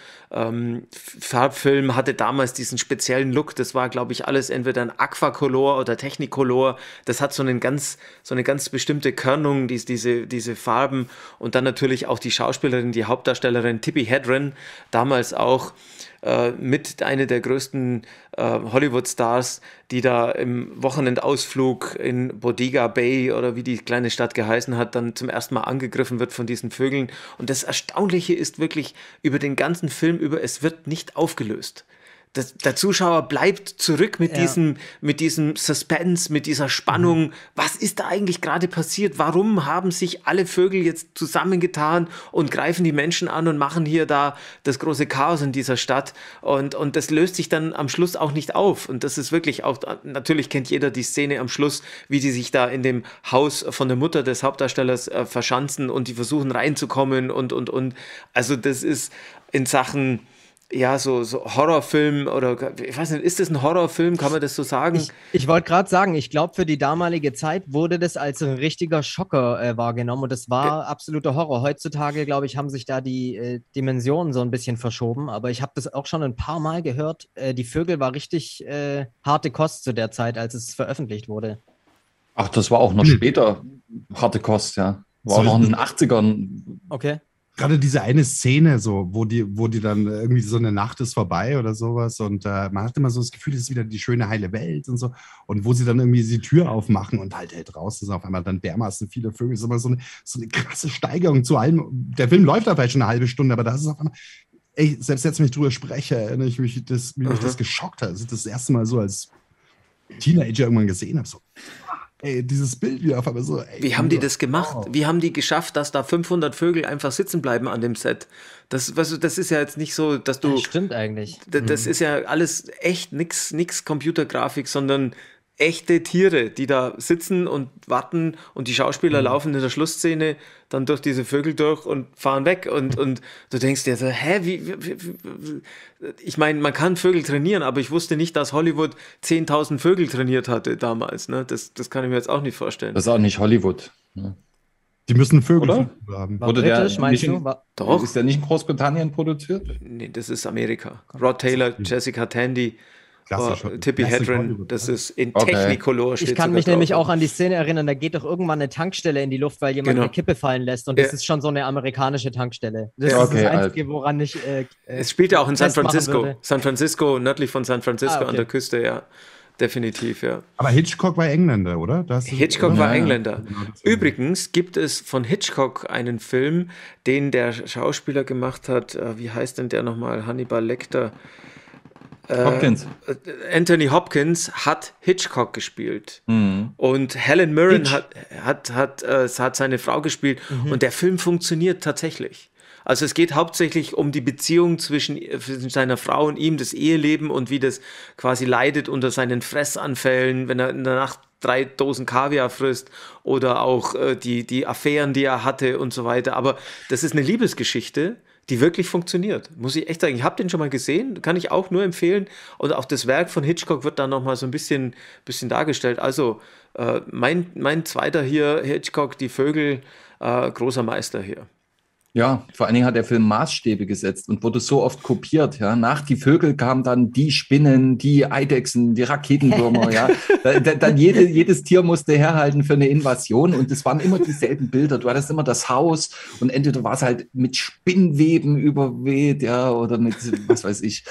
Farbfilm hatte damals diesen speziellen Look. Das war, glaube ich, alles entweder ein Aquacolor oder Technicolor. Das hat so eine ganz bestimmte Körnung, diese Farben. Und dann natürlich auch die Schauspielerin, die Hauptdarstellerin Tippi Hedren, damals auch mit einer der größten Hollywood-Stars, die da im Wochenendausflug in Bodega Bay oder wie die kleine Stadt geheißen hat, dann zum ersten Mal angegriffen wird von diesen Vögeln. Und das Erstaunliche ist wirklich über den ganzen Film über, es wird nicht aufgelöst. Der Zuschauer bleibt zurück mit diesem Suspense, mit dieser Spannung. Was ist da eigentlich gerade passiert? Warum haben sich alle Vögel jetzt zusammengetan und greifen die Menschen an und machen hier da das große Chaos in dieser Stadt? Und das löst sich dann am Schluss auch nicht auf. Und das ist wirklich auch, natürlich kennt jeder die Szene am Schluss, wie die sich da in dem Haus von der Mutter des Hauptdarstellers verschanzen und die versuchen reinzukommen und. Also das ist in Sachen ja, so Horrorfilm oder ich weiß nicht, ist das ein Horrorfilm? Kann man das so sagen? Ich wollte gerade sagen, ich glaube, für die damalige Zeit wurde das als ein richtiger Schocker wahrgenommen und das war absoluter Horror. Heutzutage, glaube ich, haben sich da die Dimensionen so ein bisschen verschoben, aber ich habe das auch schon ein paar Mal gehört. Die Vögel war richtig harte Kost zu der Zeit, als es veröffentlicht wurde. Ach, das war auch noch später harte Kost, ja. War So noch in ist den 80ern. Okay. Gerade diese eine Szene, so, wo die dann irgendwie so eine Nacht ist vorbei oder sowas und man hat immer so das Gefühl, es ist wieder die schöne heile Welt und so und wo sie dann irgendwie die Tür aufmachen und halt draußen sind auf einmal dann dermaßen viele Vögel, ist immer so eine krasse Steigerung zu allem. Der Film läuft da vielleicht schon eine halbe Stunde, aber das ist auf einmal, ey, selbst jetzt, wenn ich drüber spreche, erinnere ich mich, wie mich das geschockt hat. Das ist das erste Mal so als Teenager irgendwann gesehen habe, so ey, dieses Bild wieder auf einmal so. Ey, Wie haben die das gemacht? Wie haben die geschafft, dass da 500 Vögel einfach sitzen bleiben an dem Set? Das ist ja jetzt nicht so, dass du... Das stimmt eigentlich. Das ist ja alles echt nix Computergrafik, sondern echte Tiere, die da sitzen und warten und die Schauspieler laufen in der Schlussszene dann durch diese Vögel durch und fahren weg und du denkst dir so, ich meine, man kann Vögel trainieren, aber ich wusste nicht, dass Hollywood 10.000 Vögel trainiert hatte damals, ne? Das kann ich mir jetzt auch nicht vorstellen. Das ist auch nicht Hollywood. Ne? Die müssen Vögel Oder? haben. War Wurde der britisch, meinst nicht du? in- Doch. Ist der nicht in Großbritannien produziert? Nee, das ist Amerika. Rod Taylor, Jessica Tandy, Klassisch. Tippi Classic Hedren, Hollywood, das ne? ist in Okay. Technicolor. Ich steht kann sogar mich nämlich drauf. auch an die Szene erinnern, da geht doch irgendwann eine Tankstelle in die Luft, weil jemand Genau. eine Kippe fallen lässt und Ja. das ist schon so eine amerikanische Tankstelle. Das Ja, ist okay, das Einzige, woran ich Es spielt ja auch in San festmachen Francisco. würde. San Francisco, nördlich von San Francisco Ah, okay. an der Küste, ja. Definitiv, ja. Aber Hitchcock war Engländer, oder? Hitchcock oder? war Ja, ja. Engländer. Genau, deswegen. Übrigens gibt es von Hitchcock einen Film, den der Schauspieler gemacht hat. Wie heißt denn der nochmal? Hannibal Lecter. Hopkins. Anthony Hopkins hat Hitchcock gespielt. Mhm. Und Helen Mirren Hitch. hat seine Frau gespielt. Und der Film funktioniert tatsächlich. Also es geht hauptsächlich um die Beziehung zwischen seiner Frau und ihm, das Eheleben und wie das quasi leidet unter seinen Fressanfällen, wenn er in der Nacht 3 Dosen Kaviar frisst oder auch die Affären, die er hatte und so weiter. Aber das ist eine Liebesgeschichte, die wirklich funktioniert. Muss ich echt sagen. Ich habe den schon mal gesehen, kann ich auch nur empfehlen. Und auch das Werk von Hitchcock wird dann nochmal so ein bisschen dargestellt. Also mein zweiter hier, Hitchcock, die Vögel, großer Meister hier. Ja, vor allen Dingen hat der Film Maßstäbe gesetzt und wurde so oft kopiert. Ja. Nach die Vögel kamen dann die Spinnen, die Eidechsen, die Raketenwürmer. Ja. Dann jedes Tier musste herhalten für eine Invasion und es waren immer dieselben Bilder. Du hattest immer das Haus und entweder war es halt mit Spinnweben überweht, ja, oder mit, was weiß ich.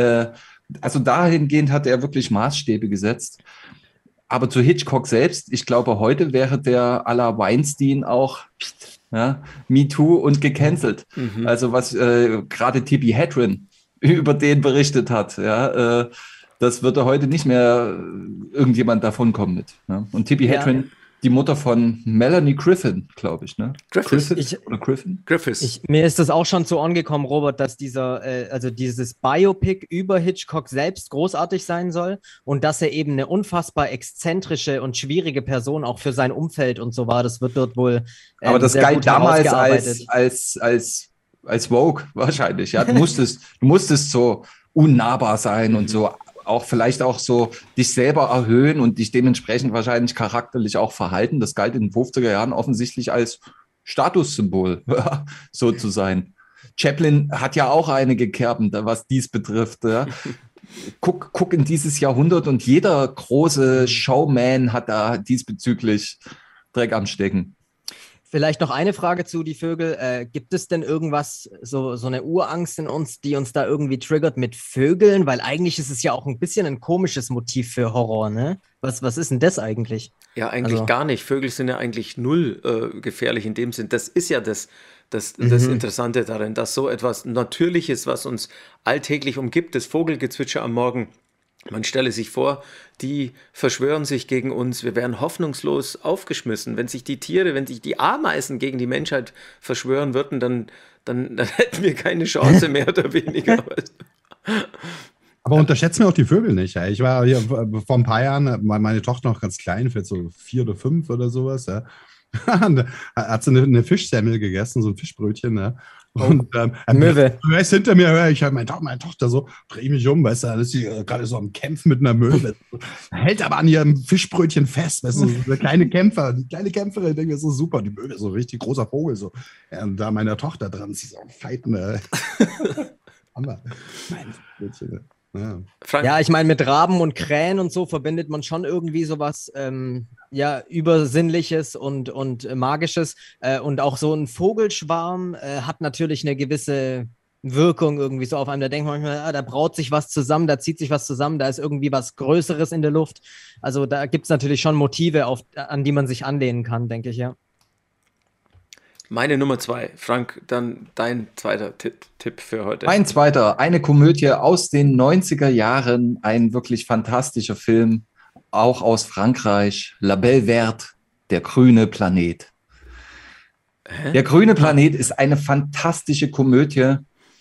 Also dahingehend hat er wirklich Maßstäbe gesetzt. Aber zu Hitchcock selbst, ich glaube, heute wäre der à la Weinstein auch ja, Me Too und gecancelt. Also was gerade Tippi Hedren über den berichtet hat, ja, das würde heute nicht mehr irgendjemand davon kommen mit. Ne? Und Tippi Ja. Hedren, die Mutter von Melanie Griffin, glaube ich, ne? Griffiths. Oder Griffin? Griffiths. Mir ist das auch schon zu Ohren gekommen, Robert, dass also dieses Biopic über Hitchcock selbst großartig sein soll und dass er eben eine unfassbar exzentrische und schwierige Person auch für sein Umfeld und so war. Das wird dort wohl Aber das sehr galt gut damals herausgearbeitet. als Vogue wahrscheinlich. Ja, du musstest so unnahbar sein und so auch vielleicht auch so dich selber erhöhen und dich dementsprechend wahrscheinlich charakterlich auch verhalten. Das galt in den 50er Jahren offensichtlich als Statussymbol, so zu sein. Chaplin hat ja auch einige Kerben, was dies betrifft. Ja. Guck in dieses Jahrhundert und jeder große Showman hat da diesbezüglich Dreck am Stecken. Vielleicht noch eine Frage zu die Vögel. Gibt es denn irgendwas, so eine Urangst in uns, die uns da irgendwie triggert mit Vögeln? Weil eigentlich ist es ja auch ein bisschen ein komisches Motiv für Horror, ne? Was ist denn das eigentlich? Ja, eigentlich Also- gar nicht. Vögel sind ja eigentlich null gefährlich in dem Sinn. Das ist ja das Interessante darin, dass so etwas Natürliches, was uns alltäglich umgibt, das Vogelgezwitscher am Morgen, man stelle sich vor, die verschwören sich gegen uns, wir wären hoffnungslos aufgeschmissen. Wenn sich die Ameisen gegen die Menschheit verschwören würden, dann hätten wir keine Chance mehr oder weniger. Aber unterschätzen wir auch die Vögel nicht. Ja. Ich war hier vor ein paar Jahren, meine Tochter noch ganz klein, vielleicht so 4 oder 5 oder sowas. Ja. Da hat sie eine Fischsemmel gegessen, so ein Fischbrötchen. Ja. Und Möwe. er ist hinter mir, höre ich halt meine Tochter so, drehe ich mich um, weißt du, da ist sie gerade so am Kämpfen mit einer Möwe. Hält aber an ihrem Fischbrötchen fest, weißt du, so eine kleine Kämpferin, ich denke mir so super, die Möwe, so richtig großer Vogel, so. Ja, und da meiner Tochter dran, sie so fighten. Hammer. Mein Mädchen. Ja. Frank, Ja, ich meine, mit Raben und Krähen und so verbindet man schon irgendwie sowas ja, Übersinnliches und Magisches. Und auch so ein Vogelschwarm hat natürlich eine gewisse Wirkung irgendwie so auf einem. Da denkt man manchmal, da braut sich was zusammen, da zieht sich was zusammen, da ist irgendwie was Größeres in der Luft. Also da gibt es natürlich schon Motive, an die man sich anlehnen kann, denke ich, ja. meine Nummer 2. Frank, dann dein zweiter Tipp für heute. Mein zweiter, eine Komödie aus den 90er Jahren, ein wirklich fantastischer Film, auch aus Frankreich, La Belle Verte, der grüne Planet. Der grüne Planet ist eine fantastische Komödie,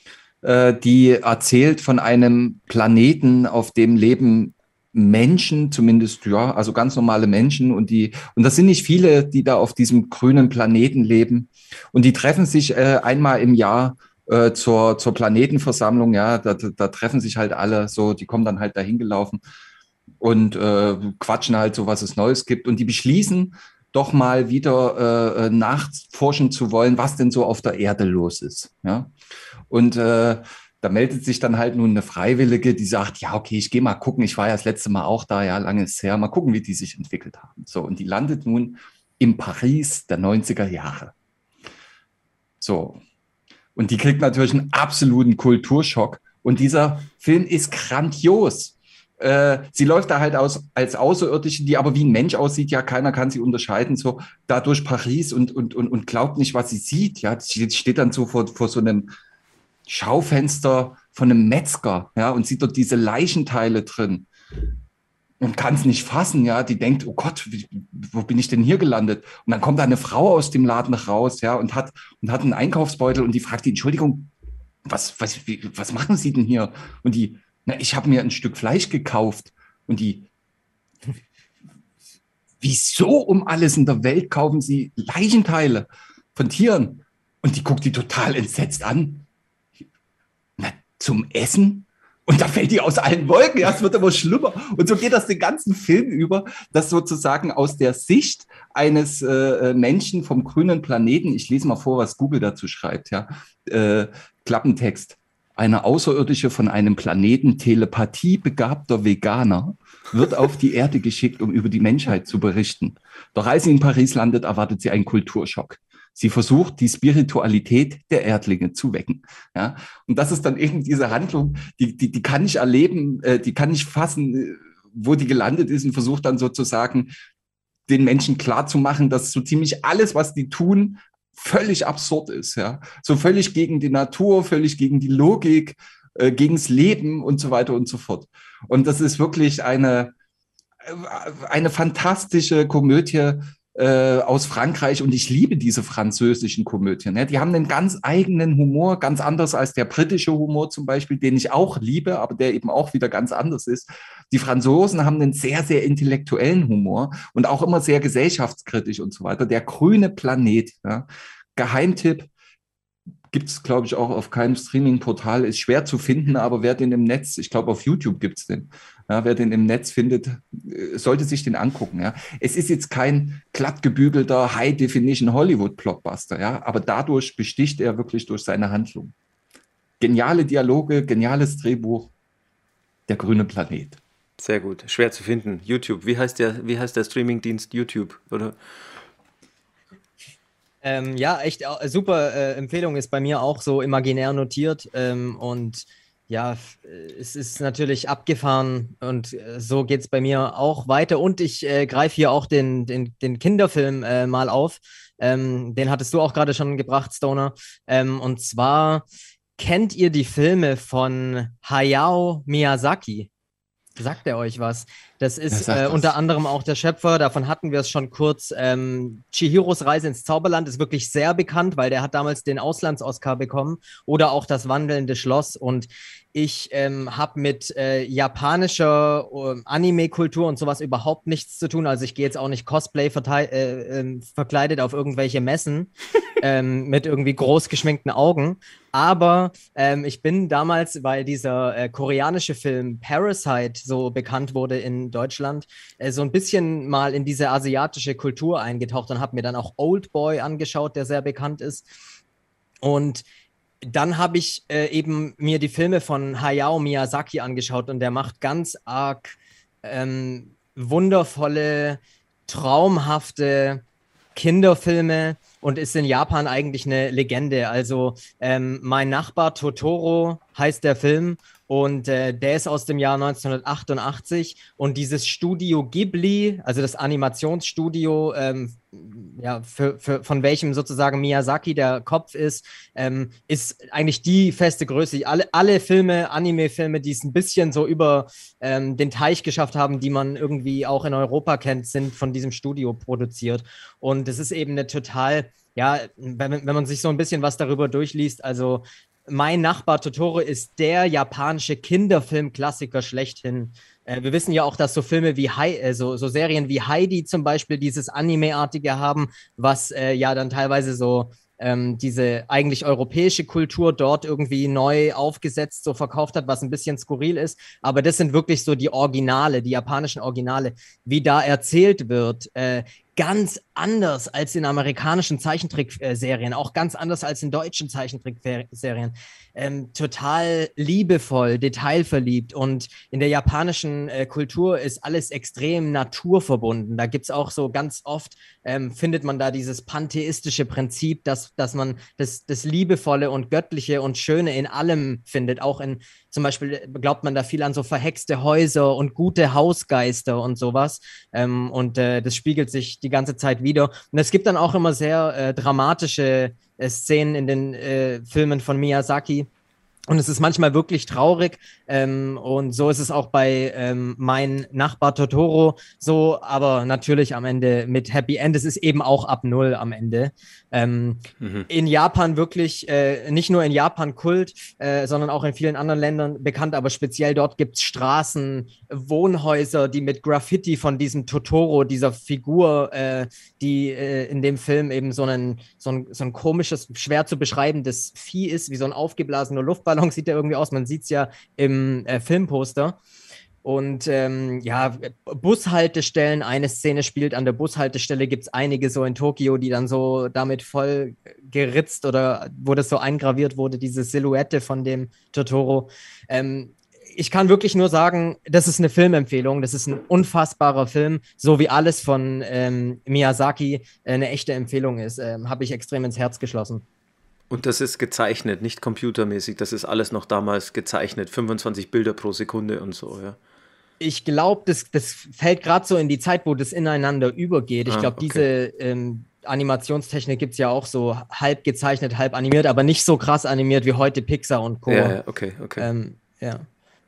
die erzählt von einem Planeten, auf dem leben Menschen, zumindest, ja, also ganz normale Menschen und das sind nicht viele, die da auf diesem grünen Planeten leben und die treffen sich einmal im Jahr zur Planetenversammlung, ja, da treffen sich halt alle so, die kommen dann halt dahin gelaufen und quatschen halt so, was es Neues gibt und die beschließen, doch mal wieder nachforschen zu wollen, was denn so auf der Erde los ist, ja, und da meldet sich dann halt nun eine Freiwillige, die sagt, ja, okay, ich gehe mal gucken, ich war ja das letzte Mal auch da, ja, lange ist her, mal gucken, wie die sich entwickelt haben. So, und die landet nun im Paris der 90er Jahre. So, und die kriegt natürlich einen absoluten Kulturschock und dieser Film ist grandios. Sie läuft da halt als Außerirdische, die aber wie ein Mensch aussieht, ja, keiner kann sie unterscheiden, so da durch Paris und glaubt nicht, was sie sieht, ja, sie steht dann so vor so einem Schaufenster von einem Metzger, ja, und sieht dort diese Leichenteile drin und kann es nicht fassen, ja, die denkt, oh Gott, wo bin ich denn hier gelandet? Und dann kommt da eine Frau aus dem Laden raus, ja, und hat einen Einkaufsbeutel und die fragt die, Entschuldigung, was machen Sie denn hier? Und die, na, ich habe mir ein Stück Fleisch gekauft und die, wieso um alles in der Welt kaufen Sie Leichenteile von Tieren? Und die guckt die total entsetzt an. Na, zum Essen? Und da fällt die aus allen Wolken, ja, es wird immer schlimmer. Und so geht das den ganzen Film über, dass sozusagen aus der Sicht eines Menschen vom grünen Planeten, ich lese mal vor, was Google dazu schreibt, ja, Klappentext, eine Außerirdische von einem Planeten telepathiebegabter Veganer wird auf die Erde geschickt, um über die Menschheit zu berichten. Doch als sie in Paris landet, erwartet sie einen Kulturschock. Sie versucht, die Spiritualität der Erdlinge zu wecken. Ja? Und das ist dann eben diese Handlung, die kann ich erleben, die kann ich fassen, wo die gelandet ist und versucht dann sozusagen den Menschen klarzumachen, dass so ziemlich alles, was die tun, völlig absurd ist. Ja? So völlig gegen die Natur, völlig gegen die Logik, gegens Leben und so weiter und so fort. Und das ist wirklich eine fantastische Komödie, aus Frankreich und ich liebe diese französischen Komödien. Ja, die haben einen ganz eigenen Humor, ganz anders als der britische Humor zum Beispiel, den ich auch liebe, aber der eben auch wieder ganz anders ist. Die Franzosen haben einen sehr, sehr intellektuellen Humor und auch immer sehr gesellschaftskritisch und so weiter. Der grüne Planet, ja, Geheimtipp, gibt es, glaube ich, auch auf keinem Streaming-Portal, ist schwer zu finden, aber wer den im Netz, ich glaube auf YouTube gibt es den, ja, wer den im Netz findet, sollte sich den angucken. Ja. Es ist jetzt kein glatt gebügelter High-Definition-Hollywood-Blockbuster, ja, aber dadurch besticht er wirklich durch seine Handlung. Geniale Dialoge, geniales Drehbuch, der grüne Planet. Sehr gut, schwer zu finden. YouTube, wie heißt der Streamingdienst YouTube? Oder? Ja, echt super Empfehlung, ist bei mir auch so imaginär notiert und ja, es ist natürlich abgefahren und so geht es bei mir auch weiter und ich greife hier auch den Kinderfilm mal auf, den hattest du auch gerade schon gebracht, Stoner, und zwar kennt ihr die Filme von Hayao Miyazaki? Sagt er euch was? Das ist sag das. unter anderem auch der Schöpfer, davon hatten wir es schon kurz. Chihiros Reise ins Zauberland ist wirklich sehr bekannt, weil der hat damals den Auslands-Oscar bekommen oder auch das wandelnde Schloss. Und ich habe mit japanischer Anime-Kultur und sowas überhaupt nichts zu tun. Also ich gehe jetzt auch nicht Cosplay verkleidet auf irgendwelche Messen mit irgendwie groß geschminkten Augen. Aber ich bin damals, weil dieser koreanische Film Parasite so bekannt wurde in Deutschland, so ein bisschen mal in diese asiatische Kultur eingetaucht und habe mir dann auch Oldboy angeschaut, der sehr bekannt ist. Und dann habe ich eben mir die Filme von Hayao Miyazaki angeschaut und der macht ganz arg wundervolle, traumhafte Kinderfilme und ist in Japan eigentlich eine Legende. Also Mein Nachbar Totoro heißt der Film und der ist aus dem Jahr 1988 und dieses Studio Ghibli, also das Animationsstudio, ja, von welchem sozusagen Miyazaki der Kopf ist eigentlich die feste Größe. Alle Filme, Anime-Filme, die es ein bisschen so über den Teich geschafft haben, die man irgendwie auch in Europa kennt, sind von diesem Studio produziert. Und es ist eben eine total, ja, wenn man sich so ein bisschen was darüber durchliest, also Mein Nachbar Totoro ist der japanische Kinderfilm-Klassiker schlechthin. Wir wissen ja auch, dass so Filme wie so Serien wie Heidi zum Beispiel dieses Anime-artige haben, was ja dann teilweise so diese eigentlich europäische Kultur dort irgendwie neu aufgesetzt, so verkauft hat, was ein bisschen skurril ist. Aber das sind wirklich so die Originale, die japanischen Originale, wie da erzählt wird. Ganz anders als in amerikanischen Zeichentrickserien, auch ganz anders als in deutschen Zeichentrickserien. Total liebevoll, detailverliebt und in der japanischen Kultur ist alles extrem naturverbunden. Da gibt es auch so ganz oft, findet man da dieses pantheistische Prinzip, dass man das Liebevolle und Göttliche und Schöne in allem findet. Auch in, zum Beispiel glaubt man da viel an so verhexte Häuser und gute Hausgeister und sowas. Und das spiegelt sich die ganze Zeit wieder. Und es gibt dann auch immer sehr dramatische Szenen in den Filmen von Miyazaki. Und es ist manchmal wirklich traurig und so ist es auch bei Mein Nachbar Totoro so, aber natürlich am Ende mit Happy End. Es ist eben auch ab 0 am Ende. In Japan wirklich, nicht nur in Japan Kult, sondern auch in vielen anderen Ländern bekannt, aber speziell dort gibt es Straßen, Wohnhäuser, die mit Graffiti von diesem Totoro, dieser Figur, die in dem Film eben so ein komisches, schwer zu beschreibendes Vieh ist, wie so ein aufgeblasener Luftballon sieht der irgendwie aus. Man sieht es ja im Filmposter. Und ja, Bushaltestellen, eine Szene spielt an der Bushaltestelle, gibt es einige so in Tokio, die dann so damit voll geritzt oder wo das so eingraviert wurde, diese Silhouette von dem Totoro. Ich kann wirklich nur sagen, das ist eine Filmempfehlung, das ist ein unfassbarer Film, so wie alles von Miyazaki eine echte Empfehlung ist, habe ich extrem ins Herz geschlossen. Und das ist gezeichnet, nicht computermäßig, das ist alles noch damals gezeichnet, 25 Bilder pro Sekunde und so, ja. Ich glaube, das fällt gerade so in die Zeit, wo das ineinander übergeht. Ich glaube, okay. Diese Animationstechnik gibt es ja auch so halb gezeichnet, halb animiert, aber nicht so krass animiert wie heute Pixar und Co. Ja, okay. Ja.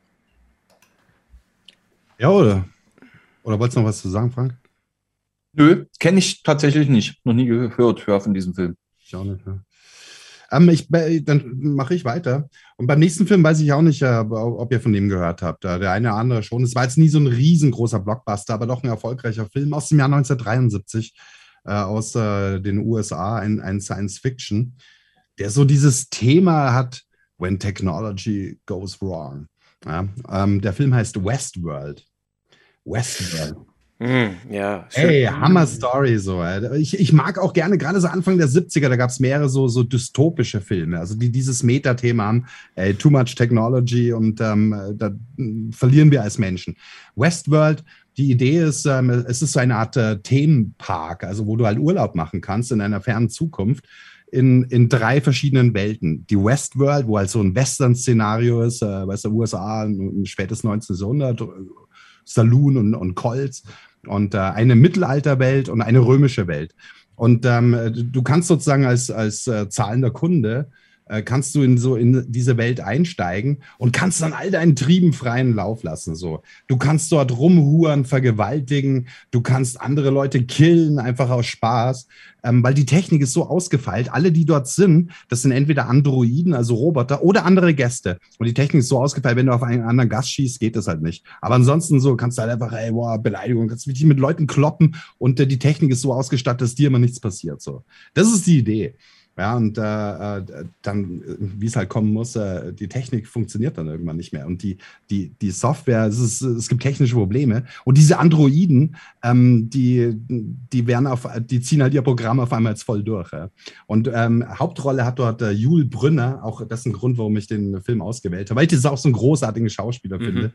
Ja, oder wolltest du noch was zu sagen, Frank? Nö, kenne ich tatsächlich nicht. Noch nie gehört von diesem Film. Ich auch nicht, ja. Dann mache ich weiter. Und beim nächsten Film weiß ich auch nicht, ob ihr von dem gehört habt. Der eine oder andere schon. Es war jetzt nie so ein riesengroßer Blockbuster, aber doch ein erfolgreicher Film aus dem Jahr 1973 aus den USA, ein Science-Fiction, der so dieses Thema hat, when technology goes wrong. Ja, der Film heißt Westworld. Westworld. Ja, schön. Hey, Hammer-Story so. Ich mag auch gerne, gerade so Anfang der 70er, da gab es mehrere so dystopische Filme, also die dieses Meta-Thema haben, too much technology und da verlieren wir als Menschen. Westworld, die Idee ist, es ist so eine Art Themenpark, also wo du halt Urlaub machen kannst in einer fernen Zukunft in 3 verschiedenen Welten. Die Westworld, wo halt so ein Western-Szenario ist, weißt du, USA, spätes 19. Jahrhundert, Saloon und Colts. Und eine Mittelalterwelt und eine römische Welt. Und du kannst sozusagen als zahlender Kunde kannst du in diese Welt einsteigen und kannst dann all deinen Trieben freien Lauf lassen. So. Du kannst dort rumhuren, vergewaltigen, du kannst andere Leute killen, einfach aus Spaß, weil die Technik ist so ausgefeilt. Alle, die dort sind, das sind entweder Androiden, also Roboter, oder andere Gäste. Und die Technik ist so ausgefeilt, wenn du auf einen anderen Gast schießt, geht das halt nicht. Aber ansonsten so kannst du halt einfach, ey, boah, Beleidigung, kannst dich mit Leuten kloppen und die Technik ist so ausgestattet, dass dir immer nichts passiert. So. Das ist die Idee. Ja, und dann, wie es halt kommen muss, die Technik funktioniert dann irgendwann nicht mehr. Und die Software, es gibt technische Probleme. Und diese Androiden, die ziehen halt ihr Programm auf einmal jetzt voll durch. Ja. Und Hauptrolle hat dort Yul Brynner, auch das ist ein Grund, warum ich den Film ausgewählt habe, weil ich das auch so einen großartigen Schauspieler finde.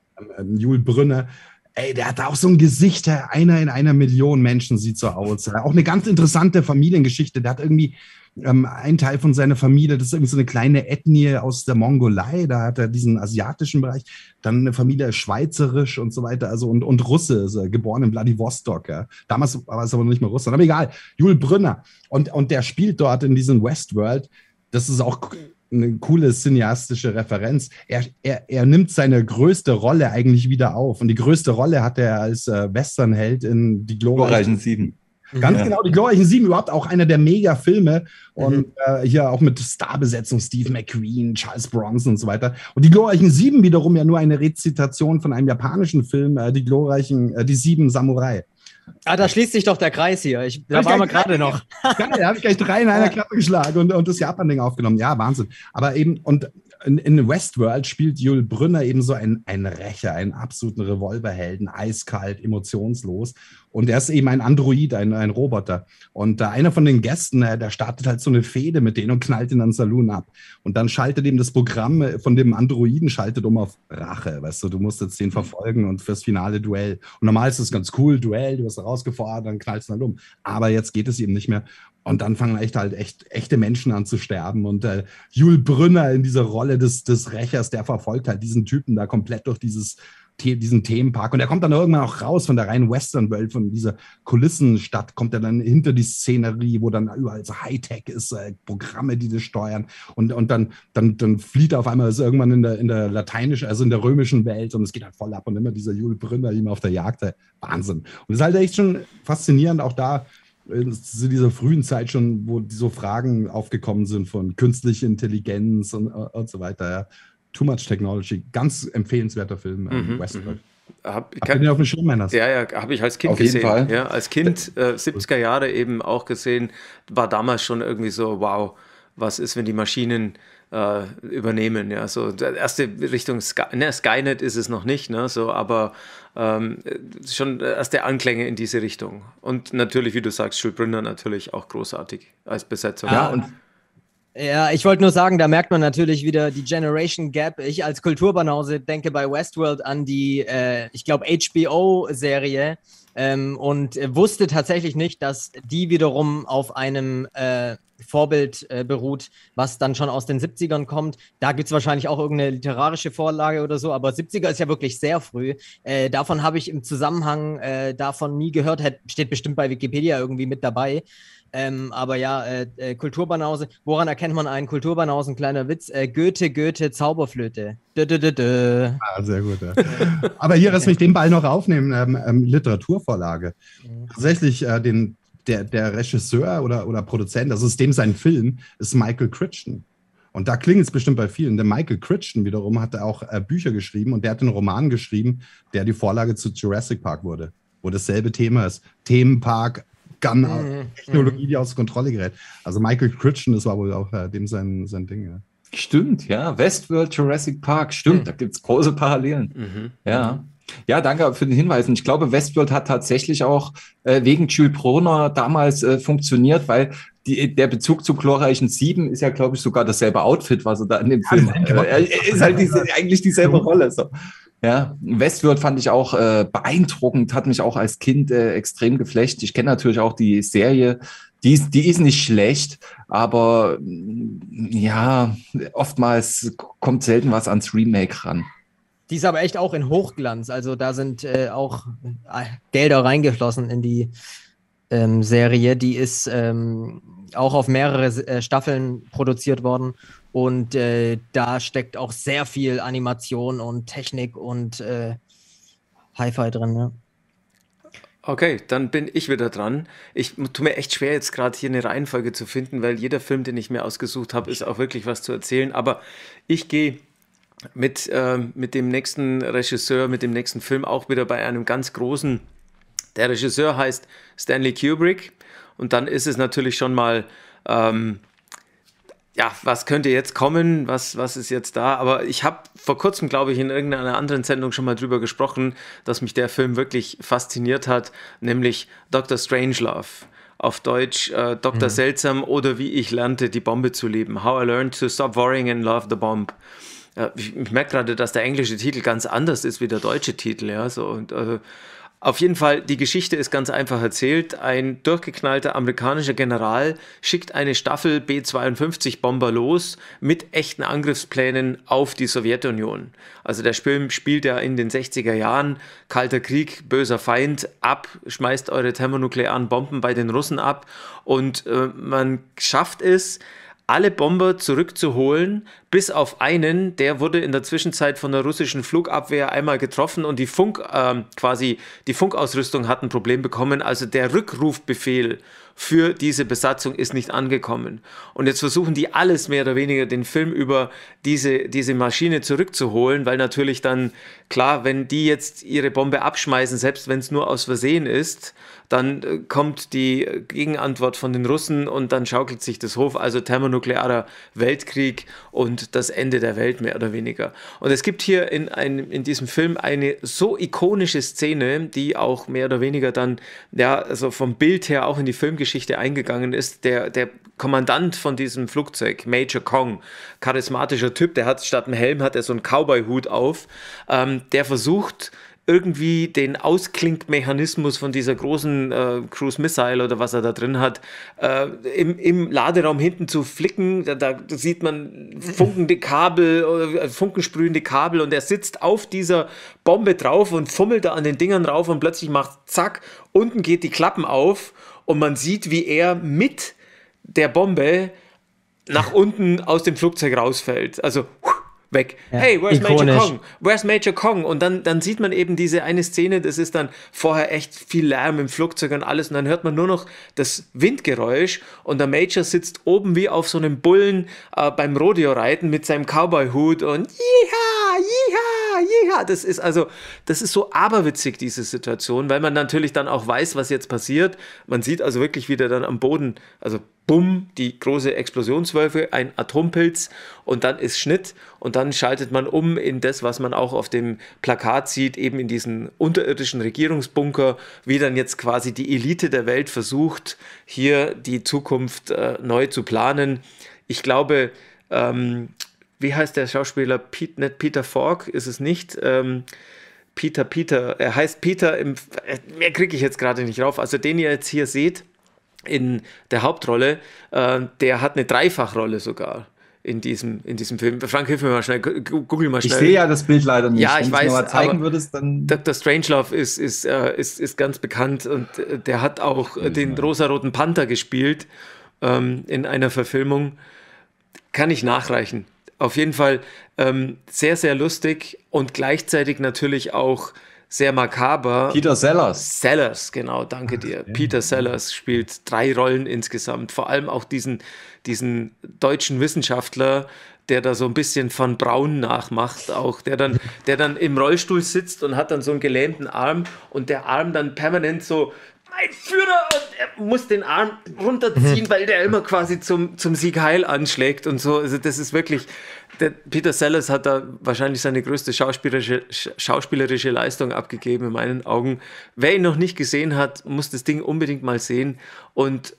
Yul Brynner. Ey, der hat auch so ein Gesicht, einer in einer Million Menschen sieht so aus. Auch eine ganz interessante Familiengeschichte. Der hat irgendwie ein Teil von seiner Familie, das ist irgendwie so eine kleine Ethnie aus der Mongolei, da hat er diesen asiatischen Bereich, dann eine Familie schweizerisch und so weiter, also und Russe, ist geboren in Vladivostok. Ja. Damals war es aber noch nicht mehr Russland, aber egal, Yul Brynner. Und der spielt dort in diesem Westworld, das ist auch eine coole cineastische Referenz. Er nimmt seine größte Rolle eigentlich wieder auf. Und die größte Rolle hat er als Westernheld in Die glorreichen Sieben. Ganz genau, Die glorreichen Sieben, überhaupt auch einer der Mega-Filme. Und hier auch mit Starbesetzung, Steve McQueen, Charles Bronson und so weiter. Und Die glorreichen Sieben wiederum ja nur eine Rezitation von einem japanischen Film, Die Sieben Samurai. Ah, da schließt sich doch der Kreis hier. Da waren wir gerade noch. Geil, da habe ich gleich 3 in einer Klappe geschlagen und das Japan-Ding aufgenommen. Ja, Wahnsinn. Aber eben, und in Westworld spielt Yul Brynner eben so ein Rächer, einen absoluten Revolverhelden, eiskalt, emotionslos. Und er ist eben ein Android, ein Roboter. Und einer von den Gästen, der startet halt so eine Fehde mit denen und knallt ihn dann Saloon ab. Und dann schaltet eben das Programm von dem Androiden schaltet auf Rache. Weißt du musst jetzt den verfolgen und fürs finale Duell. Und normal ist das ganz cool, Duell, du wirst rausgefordert, dann knallst du dann Aber jetzt geht es eben nicht mehr. Und dann fangen echte Menschen an zu sterben. Und Yul Brynner in dieser Rolle des Rächers, der verfolgt halt diesen Typen da komplett durch diesen Themenpark. Und er kommt dann irgendwann auch raus von der reinen Western-Welt, von dieser Kulissenstadt, kommt er dann hinter die Szenerie, wo dann überall so Hightech ist, Programme, die das steuern. Und dann flieht er auf einmal irgendwann in der lateinischen, also in der römischen Welt und es geht halt voll ab und immer dieser Yul Brynner ihm auf der Jagd. Wahnsinn. Und das ist halt echt schon faszinierend, auch da, zu dieser frühen Zeit schon, wo so Fragen aufgekommen sind von künstlicher Intelligenz und so weiter. Ja. Too Much Technology, ganz empfehlenswerter Film, Westworld. Habt ihr den auf dem Schirm, Männers? Ja, habe ich als Kind gesehen. Jeden Fall. Ja, als Kind, 70er Jahre eben auch gesehen, war damals schon irgendwie so, wow, was ist, wenn die Maschinen übernehmen, ja, so die erste Richtung Skynet ist es noch nicht, ne, so, aber schon erste Anklänge in diese Richtung. Und natürlich, wie du sagst, Yul Brynner natürlich auch großartig als Besetzung. Ja, ich wollte nur sagen, da merkt man natürlich wieder die Generation Gap. Ich als Kulturbanause denke bei Westworld an die, ich glaube, HBO-Serie und wusste tatsächlich nicht, dass die wiederum auf einem Vorbild beruht, was dann schon aus den 70ern kommt. Da gibt es wahrscheinlich auch irgendeine literarische Vorlage oder so, aber 70er ist ja wirklich sehr früh. Davon habe ich im Zusammenhang davon nie gehört. Steht bestimmt bei Wikipedia irgendwie mit dabei. Aber ja, Kulturbanause. Woran erkennt man einen Kulturbanausen? Kleiner Witz. Goethe, Zauberflöte. Sehr gut. Ja. Aber hier, lass mich den Ball noch aufnehmen. Literaturvorlage. Tatsächlich, der Regisseur oder Produzent, das ist dem sein Film, ist Michael Crichton. Und da klingt es bestimmt bei vielen. Der Michael Crichton wiederum hat auch Bücher geschrieben und der hat einen Roman geschrieben, der die Vorlage zu Jurassic Park wurde, wo dasselbe Thema ist. Themenpark, Technologie, die außer Kontrolle gerät. Also Michael Crichton, das war wohl auch dem sein Ding. Ja. Stimmt, ja. Westworld, Jurassic Park, stimmt, da gibt es große Parallelen. Ja. Ja, danke für den Hinweis. Und ich glaube, Westworld hat tatsächlich auch wegen Yul Brynner damals funktioniert, weil der Bezug zu glorreichen Sieben ist ja, glaube ich, sogar dasselbe Outfit, was er da in dem Film ist halt eigentlich dieselbe Rolle. So. Ja, Westworld fand ich auch beeindruckend, hat mich auch als Kind extrem geflecht. Ich kenne natürlich auch die Serie, die ist nicht schlecht, aber ja, oftmals kommt selten was ans Remake ran. Die ist aber echt auch in Hochglanz, also da sind auch Gelder reingeflossen in die Serie. Die ist auch auf mehrere Staffeln produziert worden. Und da steckt auch sehr viel Animation und Technik und Hi-Fi drin. Ne? Okay, dann bin ich wieder dran. Ich tue mir echt schwer, jetzt gerade hier eine Reihenfolge zu finden, weil jeder Film, den ich mir ausgesucht habe, ist auch wirklich was zu erzählen. Aber ich gehe mit dem nächsten Regisseur, mit dem nächsten Film auch wieder bei einem ganz großen. Der Regisseur heißt Stanley Kubrick und dann ist es natürlich schon mal, was könnte jetzt kommen, was ist jetzt da, aber ich habe vor kurzem, glaube ich, in irgendeiner anderen Sendung schon mal drüber gesprochen, dass mich der Film wirklich fasziniert hat, nämlich Dr. Strangelove. Auf Deutsch Dr. Seltsam oder Wie ich lernte, die Bombe zu lieben. How I Learned to Stop Worrying and Love the Bomb. Ich merke gerade, dass der englische Titel ganz anders ist wie der deutsche Titel. Ja, so, und auf jeden Fall, die Geschichte ist ganz einfach erzählt. Ein durchgeknallter amerikanischer General schickt eine Staffel B-52-Bomber los mit echten Angriffsplänen auf die Sowjetunion. Also der Film spielt ja in den 60er Jahren, Kalter Krieg, böser Feind, schmeißt eure thermonuklearen Bomben bei den Russen ab und man schafft es, alle Bomber zurückzuholen, bis auf einen, der wurde in der Zwischenzeit von der russischen Flugabwehr einmal getroffen und die Funkausrüstung hat ein Problem bekommen, also der Rückrufbefehl für diese Besatzung ist nicht angekommen. Und jetzt versuchen die alles mehr oder weniger den Film über diese Maschine zurückzuholen, weil natürlich dann, klar, wenn die jetzt ihre Bombe abschmeißen, selbst wenn es nur aus Versehen ist, dann kommt die Gegenantwort von den Russen und dann schaukelt sich das hoch, also thermonuklearer Weltkrieg und das Ende der Welt mehr oder weniger. Und es gibt hier in diesem Film eine so ikonische Szene, die auch mehr oder weniger dann, also vom Bild her auch in die Filmgeschichte eingegangen ist. Der Kommandant von diesem Flugzeug, Major Kong, charismatischer Typ, der hat statt einem Helm hat er so einen Cowboy-Hut auf, der versucht irgendwie den Ausklinkmechanismus von dieser großen Cruise Missile oder was er da drin hat, im Laderaum hinten zu flicken. Da sieht man funkende Kabel, funkensprühende Kabel und er sitzt auf dieser Bombe drauf und fummelt da an den Dingern rauf und plötzlich macht zack, unten geht die Klappen auf und man sieht, wie er mit der Bombe nach unten aus dem Flugzeug rausfällt. Also weg. Ja, hey, where's ikonisch. Major Kong? Where's Major Kong? Und dann sieht man eben diese eine Szene, das ist dann vorher echt viel Lärm im Flugzeug und alles und dann hört man nur noch das Windgeräusch und der Major sitzt oben wie auf so einem Bullen beim Rodeo-Reiten mit seinem Cowboy-Hut und Jiha, Jiha, Jiha. Das ist so aberwitzig, diese Situation, weil man natürlich dann auch weiß, was jetzt passiert. Man sieht also wirklich, wie der dann am Boden, also bumm, die große Explosionswolke, ein Atompilz und dann ist Schnitt und dann schaltet man um in das, was man auch auf dem Plakat sieht, eben in diesen unterirdischen Regierungsbunker, wie dann jetzt quasi die Elite der Welt versucht, hier die Zukunft neu zu planen. Ich glaube, wie heißt der Schauspieler? Nicht Peter Falk, ist es nicht? Peter, er heißt Peter, mehr kriege ich jetzt gerade nicht rauf, also den ihr jetzt hier seht, in der Hauptrolle, der hat eine Dreifachrolle sogar in diesem Film. Frank, hilf mir mal schnell, google mal schnell. Ich sehe ja das Bild leider nicht. Ja, ich weiß, mal zeigen würdest, dann Dr. Strangelove ist ganz bekannt und der hat auch den rosaroten Panther gespielt in einer Verfilmung. Kann ich nachreichen. Auf jeden Fall sehr, sehr lustig und gleichzeitig natürlich auch sehr makaber. Peter Sellers. Sellers, genau, danke dir. Okay. Peter Sellers spielt 3 Rollen insgesamt. Vor allem auch diesen deutschen Wissenschaftler, der da so ein bisschen von Braun nachmacht, auch der dann im Rollstuhl sitzt und hat dann so einen gelähmten Arm und der Arm dann permanent so, mein Führer, und er muss den Arm runterziehen, weil der immer quasi zum Sieg Heil anschlägt und so. Also das ist wirklich, der Peter Sellers hat da wahrscheinlich seine größte schauspielerische Leistung abgegeben in meinen Augen. Wer ihn noch nicht gesehen hat, muss das Ding unbedingt mal sehen. Und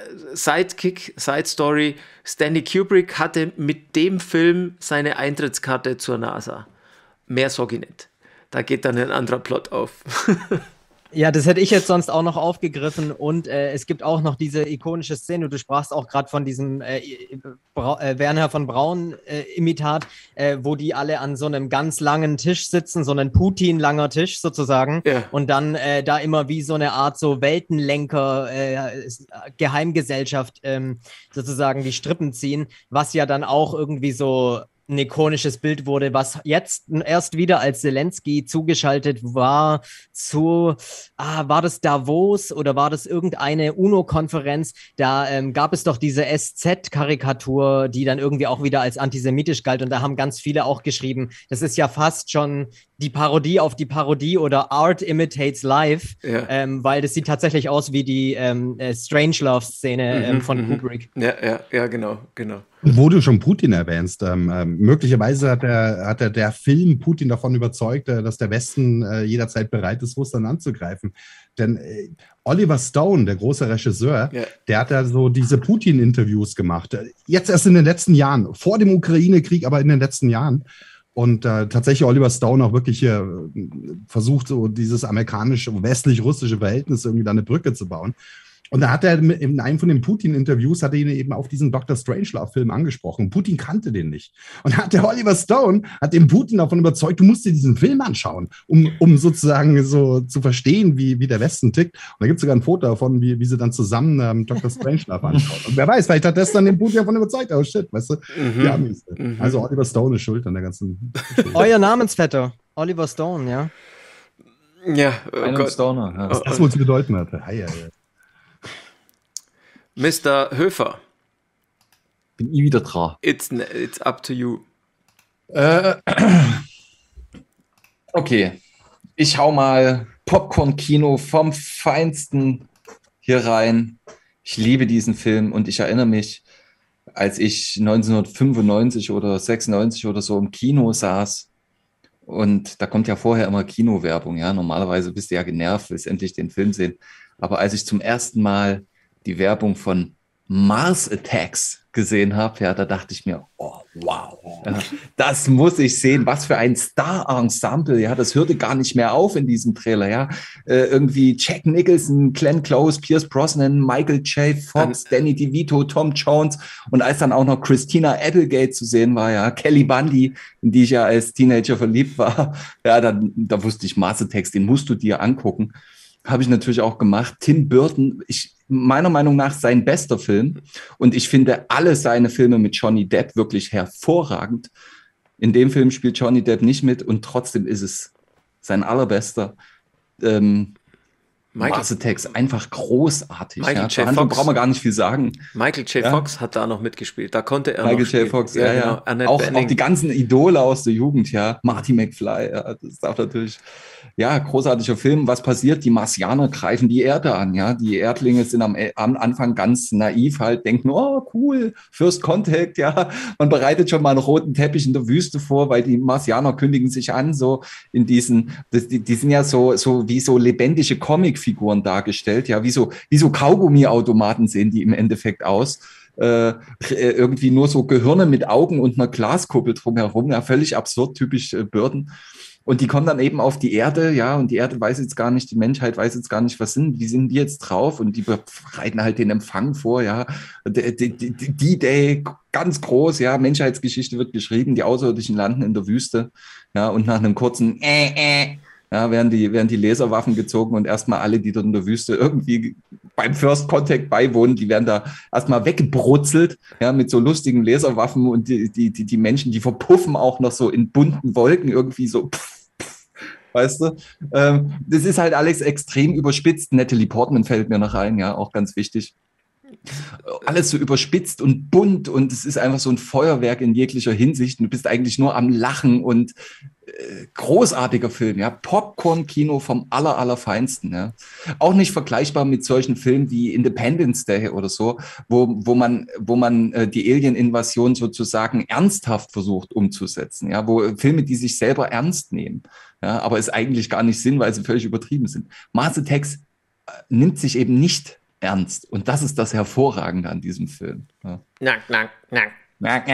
Side Story, Stanley Kubrick hatte mit dem Film seine Eintrittskarte zur NASA. Mehr sag ich nicht. Da geht dann ein anderer Plot auf. Ja, das hätte ich jetzt sonst auch noch aufgegriffen und es gibt auch noch diese ikonische Szene, du sprachst auch gerade von diesem Wernher von Braun-Imitat, wo die alle an so einem ganz langen Tisch sitzen, so einen Putin-langer Tisch sozusagen und dann da immer wie so eine Art so Weltenlenker, Geheimgesellschaft sozusagen die Strippen ziehen, was ja dann auch irgendwie so ein ikonisches Bild wurde, was jetzt erst wieder, als Zelensky zugeschaltet war war das Davos oder war das irgendeine UNO-Konferenz? Da gab es doch diese SZ-Karikatur, die dann irgendwie auch wieder als antisemitisch galt und da haben ganz viele auch geschrieben, das ist ja fast schon die Parodie auf die Parodie oder Art imitates life, weil das sieht tatsächlich aus wie die Strangelove-Szene von Kubrick. Ja, genau. Wo du schon Putin erwähnst, möglicherweise hat der Film Putin davon überzeugt, dass der Westen jederzeit bereit ist, Russland anzugreifen. Denn Oliver Stone, der große Regisseur, der hat da so diese Putin-Interviews gemacht. Jetzt erst in den letzten Jahren, vor dem Ukraine-Krieg, aber in den letzten Jahren. Und tatsächlich Oliver Stone auch wirklich hier versucht, so dieses amerikanische, westlich-russische Verhältnis irgendwie da eine Brücke zu bauen. Und da hat er in einem von den Putin-Interviews hat er ihn eben auf diesen Dr. Strangelove-Film angesprochen. Putin kannte den nicht. Und hat der Oliver Stone hat den Putin davon überzeugt, du musst dir diesen Film anschauen, um sozusagen so zu verstehen, wie der Westen tickt. Und da gibt es sogar ein Foto davon, wie sie dann zusammen Dr. Strangelove anschauen. Und wer weiß, vielleicht hat das dann den Putin davon überzeugt. Oh shit, weißt du? Die Amis. Also Oliver Stone ist schuld an der ganzen Geschichte. Euer Namensvetter, Oliver Stone, ja? Ja, Gott. Stoner. Ja. Was das wohl zu bedeuten hatte. Mr. Höfer. Bin ich wieder dran. It's up to you. Okay, ich hau mal Popcorn-Kino vom Feinsten hier rein. Ich liebe diesen Film und ich erinnere mich, als ich 1995 oder 96 oder so im Kino saß und da kommt ja vorher immer Kinowerbung, ja, normalerweise bist du ja genervt, willst endlich den Film sehen, aber als ich zum ersten Mal die Werbung von Mars Attacks gesehen habe, ja, da dachte ich mir, oh, wow, ja, das muss ich sehen, was für ein Star-Ensemble, ja, das hörte gar nicht mehr auf in diesem Trailer, ja, irgendwie Jack Nicholson, Glenn Close, Pierce Brosnan, Michael J. Fox, Danny DeVito, Tom Jones und als dann auch noch Christina Applegate zu sehen war, ja, Kelly Bundy, in die ich ja als Teenager verliebt war, ja, da wusste ich, Mars Attacks, den musst du dir angucken. Habe ich natürlich auch gemacht. Tim Burton, meiner Meinung nach sein bester Film. Und ich finde alle seine Filme mit Johnny Depp wirklich hervorragend. In dem Film spielt Johnny Depp nicht mit und trotzdem ist es sein allerbester. Mars Attacks, einfach großartig. Michael J. Fox. Brauchen wir gar nicht viel sagen. Michael J. Fox hat da noch mitgespielt. Da konnte er Michael noch spielen. J. Fox, ja. Genau. Auch die ganzen Idole aus der Jugend, ja. Marty McFly, ja, das ist auch natürlich, ja, großartiger Film. Was passiert? Die Marsianer greifen die Erde an, ja. Die Erdlinge sind am Anfang ganz naiv halt, denken, oh, cool, First Contact, ja. Man bereitet schon mal einen roten Teppich in der Wüste vor, weil die Marsianer kündigen sich an, so in diesen, die sind ja so wie so lebendige Comicfiguren dargestellt, ja, wie so Kaugummiautomaten sehen die im Endeffekt aus. Irgendwie nur so Gehirne mit Augen und einer Glaskuppel drumherum, ja, völlig absurd, typisch Burton. Und die kommen dann eben auf die Erde, ja, und die Erde weiß jetzt gar nicht, die Menschheit weiß jetzt gar nicht, wie sind die jetzt drauf? Und die bereiten halt den Empfang vor, ja. D-Day, ganz groß, ja, Menschheitsgeschichte wird geschrieben, die Außerirdischen landen in der Wüste, ja, und nach einem kurzen ja, werden die Laserwaffen gezogen und erstmal alle, die dort in der Wüste irgendwie beim First Contact beiwohnen, die werden da erstmal weggebrutzelt, ja, mit so lustigen Laserwaffen und die Menschen, die verpuffen auch noch so in bunten Wolken irgendwie so, weißt du? Das ist halt alles extrem überspitzt. Natalie Portman fällt mir noch ein, ja, auch ganz wichtig. Alles so überspitzt und bunt und es ist einfach so ein Feuerwerk in jeglicher Hinsicht. Du bist eigentlich nur am Lachen und großartiger Film, ja, Popcorn-Kino vom allerfeinsten, ja. Auch nicht vergleichbar mit solchen Filmen wie Independence Day oder so, wo man die Alien-Invasion sozusagen ernsthaft versucht umzusetzen, ja, wo Filme, die sich selber ernst nehmen, ja, aber es eigentlich gar nicht sind, weil sie völlig übertrieben sind. Mars Attacks nimmt sich eben nicht ernst und das ist das Hervorragende an diesem Film. Ja. Nack.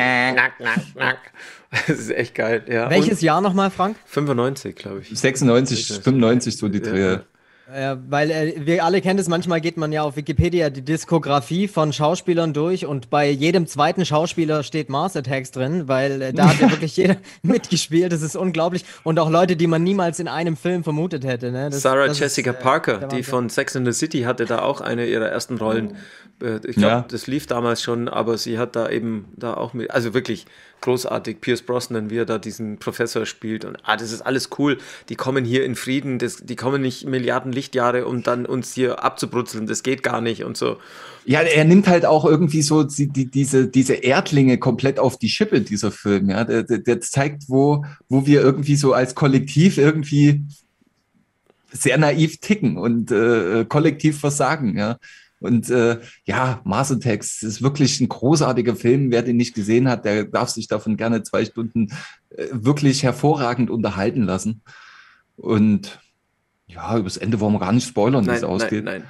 Das ist echt geil, ja. Welches Jahr nochmal, Frank? 95, glaube ich. 96, 95, so die Dreh. Weil wir alle kennen es, manchmal geht man ja auf Wikipedia die Diskografie von Schauspielern durch und bei jedem zweiten Schauspieler steht Mars Attacks drin, weil da hat ja wirklich jeder mitgespielt, das ist unglaublich. Und auch Leute, die man niemals in einem Film vermutet hätte. Ne? Sarah Jessica Parker, die von Sex and the City, hatte da auch eine ihrer ersten Rollen. Ich glaube, das lief damals schon, aber sie hat da eben da auch mit, also wirklich großartig, Pierce Brosnan, wie er da diesen Professor spielt und das ist alles cool, die kommen hier in Frieden, die kommen nicht Milliarden Lichtjahre, um dann uns hier abzubrutzeln, das geht gar nicht und so. Ja, er nimmt halt auch irgendwie so diese Erdlinge komplett auf die Schippe, dieser Film, ja, der zeigt, wo wir irgendwie so als Kollektiv irgendwie sehr naiv ticken und kollektiv versagen, ja. Und Mars Attacks ist wirklich ein großartiger Film. Wer den nicht gesehen hat, der darf sich davon gerne 2 Stunden wirklich hervorragend unterhalten lassen. Und ja, über das Ende wollen wir gar nicht spoilern, wie es ausgeht. Nein.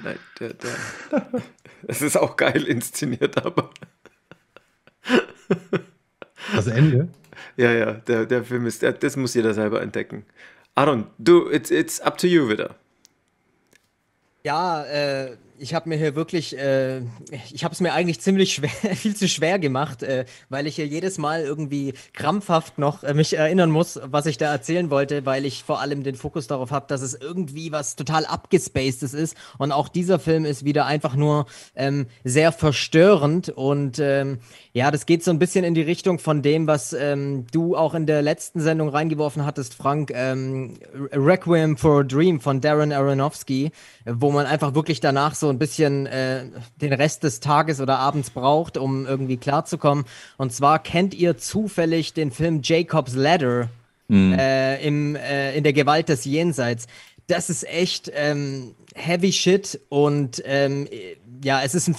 Es ist auch geil inszeniert, aber... Das Ende? Ja, der Film ist... Das muss jeder selber entdecken. Aaron, it's up to you wieder. Ja, ich habe mir hier wirklich, ich habe es mir eigentlich ziemlich schwer, viel zu schwer gemacht, weil ich hier jedes Mal irgendwie krampfhaft noch mich erinnern muss, was ich da erzählen wollte, weil ich vor allem den Fokus darauf habe, dass es irgendwie was total abgespacedes ist und auch dieser Film ist wieder einfach nur sehr verstörend und das geht so ein bisschen in die Richtung von dem, was du auch in der letzten Sendung reingeworfen hattest, Frank, Requiem for a Dream von Darren Aronofsky, wo man einfach wirklich danach so ein bisschen den Rest des Tages oder Abends braucht, um irgendwie klarzukommen. Und zwar kennt ihr zufällig den Film Jacob's Ladder in der Gewalt des Jenseits. Das ist echt heavy shit und es ist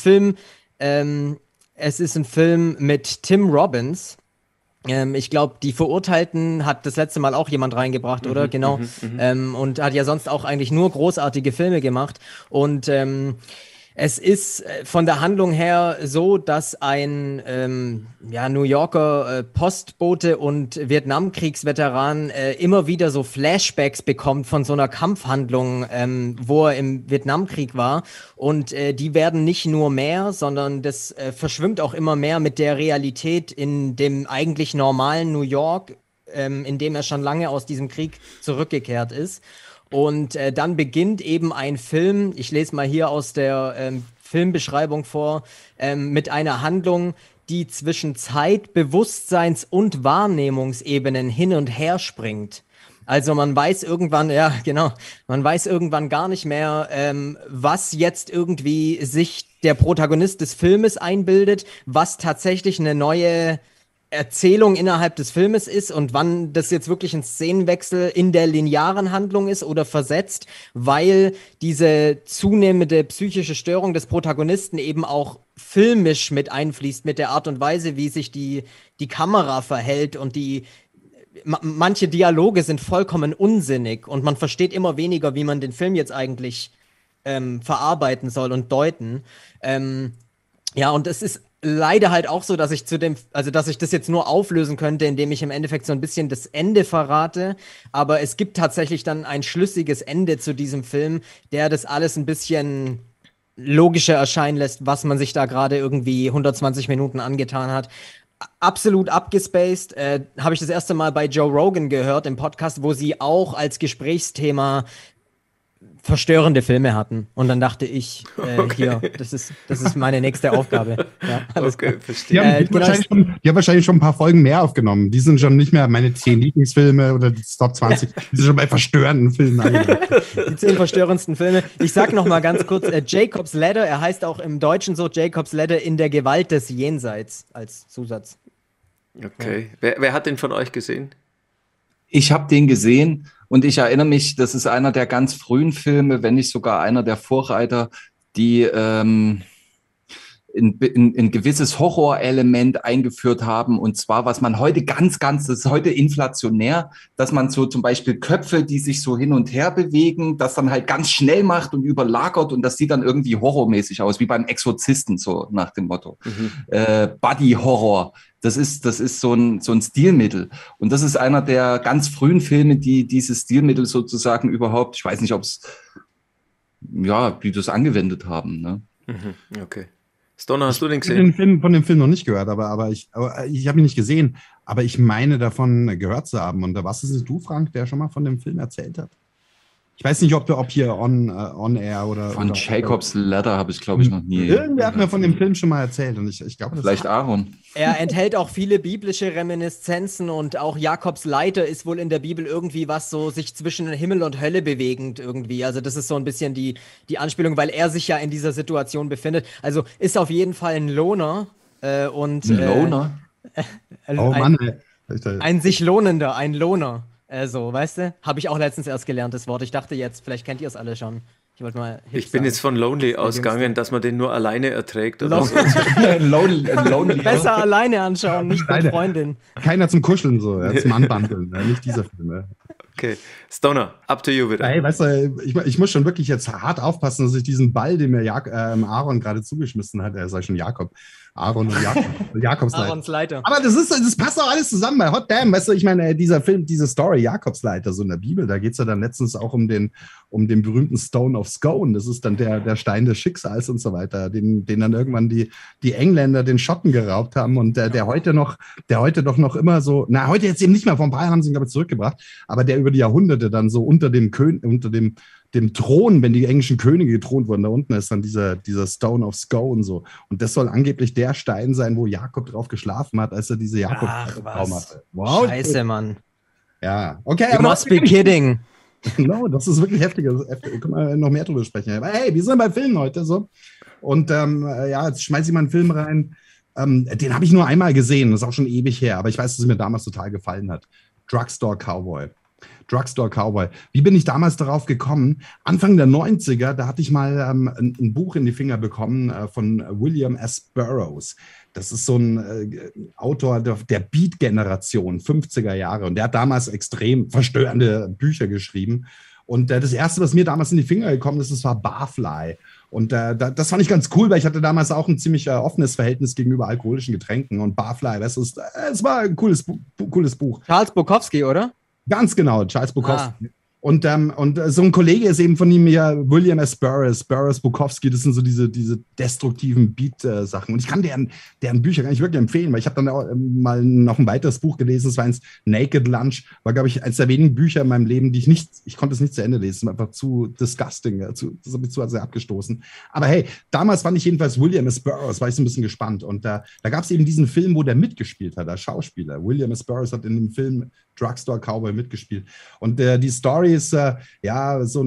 ein Film mit Tim Robbins. Ich glaube, die Verurteilten hat das letzte Mal auch jemand reingebracht, oder? Genau. Und hat ja sonst auch eigentlich nur großartige Filme gemacht. Und es ist von der Handlung her so, dass ein New Yorker Postbote und Vietnamkriegsveteran immer wieder so Flashbacks bekommt von so einer Kampfhandlung, wo er im Vietnamkrieg war. Und die werden nicht nur mehr, sondern das verschwimmt auch immer mehr mit der Realität in dem eigentlich normalen New York, in dem er schon lange aus diesem Krieg zurückgekehrt ist. Und dann beginnt eben ein Film, ich lese mal hier aus der Filmbeschreibung vor, mit einer Handlung, die zwischen Zeit-, Bewusstseins- und Wahrnehmungsebenen hin und her springt. Also man weiß irgendwann gar nicht mehr, was jetzt irgendwie sich der Protagonist des Filmes einbildet, was tatsächlich eine neue Erzählung innerhalb des Filmes ist und wann das jetzt wirklich ein Szenenwechsel in der linearen Handlung ist oder versetzt, weil diese zunehmende psychische Störung des Protagonisten eben auch filmisch mit einfließt, mit der Art und Weise, wie sich die Kamera verhält und manche Dialoge sind vollkommen unsinnig und man versteht immer weniger, wie man den Film jetzt eigentlich verarbeiten soll und deuten. Und es ist leider halt auch so, dass ich dass ich das jetzt nur auflösen könnte, indem ich im Endeffekt so ein bisschen das Ende verrate. Aber es gibt tatsächlich dann ein schlüssiges Ende zu diesem Film, der das alles ein bisschen logischer erscheinen lässt, was man sich da gerade irgendwie 120 Minuten angetan hat. Absolut abgespaced. Habe ich das erste Mal bei Joe Rogan gehört im Podcast, wo sie auch als Gesprächsthema verstörende Filme hatten. Und dann dachte ich, hier, das ist meine nächste Aufgabe. Ja, okay, verstehe. Die haben wahrscheinlich schon ein paar Folgen mehr aufgenommen. Die sind schon nicht mehr meine 10 Lieblingsfilme oder die Top 20. Die sind schon bei verstörenden Filmen angelangt. Die 10 verstörendsten Filme. Ich sag noch mal ganz kurz, Jacob's Ladder, er heißt auch im Deutschen so Jacob's Ladder in der Gewalt des Jenseits als Zusatz. Okay. Ja. Wer hat den von euch gesehen? Ich habe den gesehen und ich erinnere mich, das ist einer der ganz frühen Filme, wenn nicht sogar einer der Vorreiter, die ein gewisses Horrorelement eingeführt haben. Und zwar, was man heute das ist heute inflationär, dass man so zum Beispiel Köpfe, die sich so hin und her bewegen, das dann halt ganz schnell macht und überlagert und das sieht dann irgendwie horrormäßig aus, wie beim Exorzisten, so nach dem Motto. Buddy-Horror. Das ist so ein Stilmittel. Und das ist einer der ganz frühen Filme, die dieses Stilmittel sozusagen überhaupt, ich weiß nicht, ob es die das angewendet haben. Ne? Okay. Stoner, hast du den Ich habe gesehen? von dem Film noch nicht gehört, aber ich habe ihn nicht gesehen. Aber ich meine davon gehört zu haben. Und was ist es du, Frank, der schon mal von dem Film erzählt hat? Ich weiß nicht, ob hier on air oder. Von oder Jacob's Ladder habe ich, glaube ich, noch nie. Irgendwer hat mir von dem Film schon mal erzählt. Und ich glaube, das Vielleicht Aaron. Er enthält auch viele biblische Reminiszenzen und auch Jakobs Leiter ist wohl in der Bibel irgendwie was so sich zwischen Himmel und Hölle bewegend irgendwie. Also das ist so ein bisschen die Anspielung, weil er sich ja in dieser Situation befindet. Also ist auf jeden Fall ein Loner. Und, Ein Loner? Oh Mann, ein sich lohnender, ein Lohner. So, weißt du? Habe ich auch letztens erst gelernt, das Wort. Ich dachte jetzt, vielleicht kennt ihr es alle schon. Ich bin jetzt von Lonely ausgegangen, dass man den nur alleine erträgt. Oder so. Lonely. Besser alleine anschauen, nicht mit Freundin. Keiner zum Kuscheln, so, zum Anbandeln, nicht dieser Film. Ne? Okay, Stoner, up to you wieder. Hey, weißt du, ich muss schon wirklich jetzt hart aufpassen, dass ich diesen Ball, den mir Aaron gerade zugeschmissen hat, sag ich schon Jakob, Aaron und Jakobs Leiter. Aber das passt auch alles zusammen bei Hot Damn, weißt du, ich meine, dieser Film, diese Story, Jakobsleiter, so in der Bibel, da geht es ja dann letztens auch um den berühmten Stone of Scone, das ist dann der Stein des Schicksals und so weiter, den dann irgendwann die Engländer den Schotten geraubt haben und der heute doch noch immer so, heute jetzt eben nicht mehr, vor ein paar Jahren haben sie ihn, glaube ich, zurückgebracht, aber der über die Jahrhunderte dann so unter dem Thron, wenn die englischen Könige gethront wurden, da unten ist dann dieser Stone of Scone so. Und das soll angeblich der Stein sein, wo Jakob drauf geschlafen hat, als er diese Jakob-Traum hatte. Wow. Scheiße, Mann. Ja, okay. You must be kidding. No, das ist wirklich heftig. Können wir noch mehr drüber sprechen. Aber hey, wir sind bei Filmen heute so. Und jetzt schmeiße ich mal einen Film rein. Den habe ich nur einmal gesehen, das ist auch schon ewig her, aber ich weiß, dass es mir damals total gefallen hat. Drugstore Cowboy. Wie bin ich damals darauf gekommen? Anfang der 90er, da hatte ich mal ein Buch in die Finger bekommen von William S. Burroughs. Das ist so ein Autor der Beat-Generation, 50er Jahre. Und der hat damals extrem verstörende Bücher geschrieben. Und das Erste, was mir damals in die Finger gekommen ist, das war Barfly. Und das fand ich ganz cool, weil ich hatte damals auch ein ziemlich offenes Verhältnis gegenüber alkoholischen Getränken. Und Barfly, es war ein cooles Buch. Charles Bukowski, oder? Ganz genau, Charles Bukowski. Und so ein Kollege ist eben von ihm ja William S. Burroughs, Bukowski, das sind so diese destruktiven Beat-Sachen. Und ich kann deren Bücher gar nicht wirklich empfehlen, weil ich habe dann auch mal noch ein weiteres Buch gelesen, das war eins, Naked Lunch, war, glaube ich, eines der wenigen Bücher in meinem Leben, ich konnte es nicht zu Ende lesen, einfach zu disgusting, das hat mich zu sehr abgestoßen. Aber hey, damals fand ich jedenfalls William S. Burroughs, war ich so ein bisschen gespannt. Und da gab es eben diesen Film, wo der mitgespielt hat, der Schauspieler. William S. Burroughs hat in dem Film Drugstore Cowboy mitgespielt. Und die Story ist wie so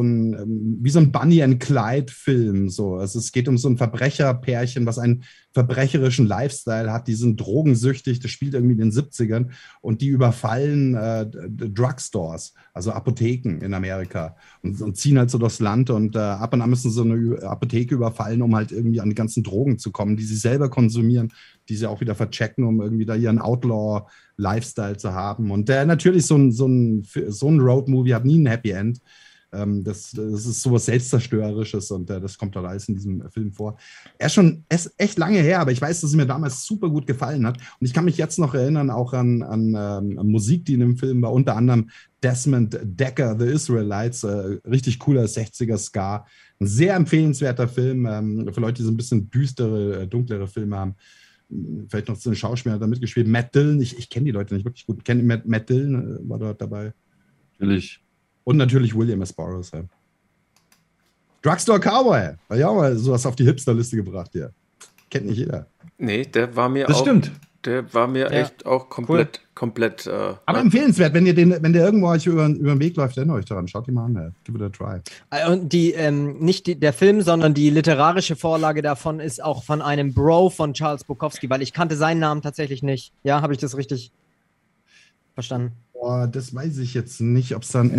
ein Bonnie and Clyde Film. So. Also es geht um so ein Verbrecherpärchen, was einen verbrecherischen Lifestyle hat. Die sind drogensüchtig, das spielt irgendwie in den 70ern und die überfallen Drugstores, also Apotheken in Amerika und ziehen halt so durchs Land und ab und an müssen sie so eine Apotheke überfallen, um halt irgendwie an die ganzen Drogen zu kommen, die sie selber konsumieren, die sie auch wieder verchecken, um irgendwie da ihren Outlaw-Lifestyle zu haben. Und natürlich so ein Road-Movie hat nie ein Happy End. Das ist sowas Selbstzerstörerisches und das kommt da alles in diesem Film vor. Er ist echt lange her, aber ich weiß, dass es mir damals super gut gefallen hat. Und ich kann mich jetzt noch erinnern, auch an Musik, die in dem Film war, unter anderem Desmond Dekker, The Israelites, richtig cooler 60er Ska. Ein sehr empfehlenswerter Film für Leute, die so ein bisschen düstere, dunklere Filme haben. Vielleicht noch so ein Schauspieler da mitgespielt. Matt Dillon, ich kenne die Leute nicht wirklich gut. Matt Dillon war dort dabei. Natürlich. Und natürlich William S. Burroughs. Ja. Drugstore Cowboy. War ja auch mal sowas auf die Hipster-Liste gebracht hier. Kennt nicht jeder. Nee, der war mir das auch. Stimmt. Der war mir echt auch komplett. Aber empfehlenswert, wenn der irgendwo euch über den Weg läuft, erinnert euch daran. Schaut ihn mal an. Give it a try. Und nicht der Film, sondern die literarische Vorlage davon ist auch von einem Bro von Charles Bukowski, weil ich kannte seinen Namen tatsächlich nicht. Ja, habe ich das richtig verstanden? Boah, das weiß ich jetzt nicht, ob es dann.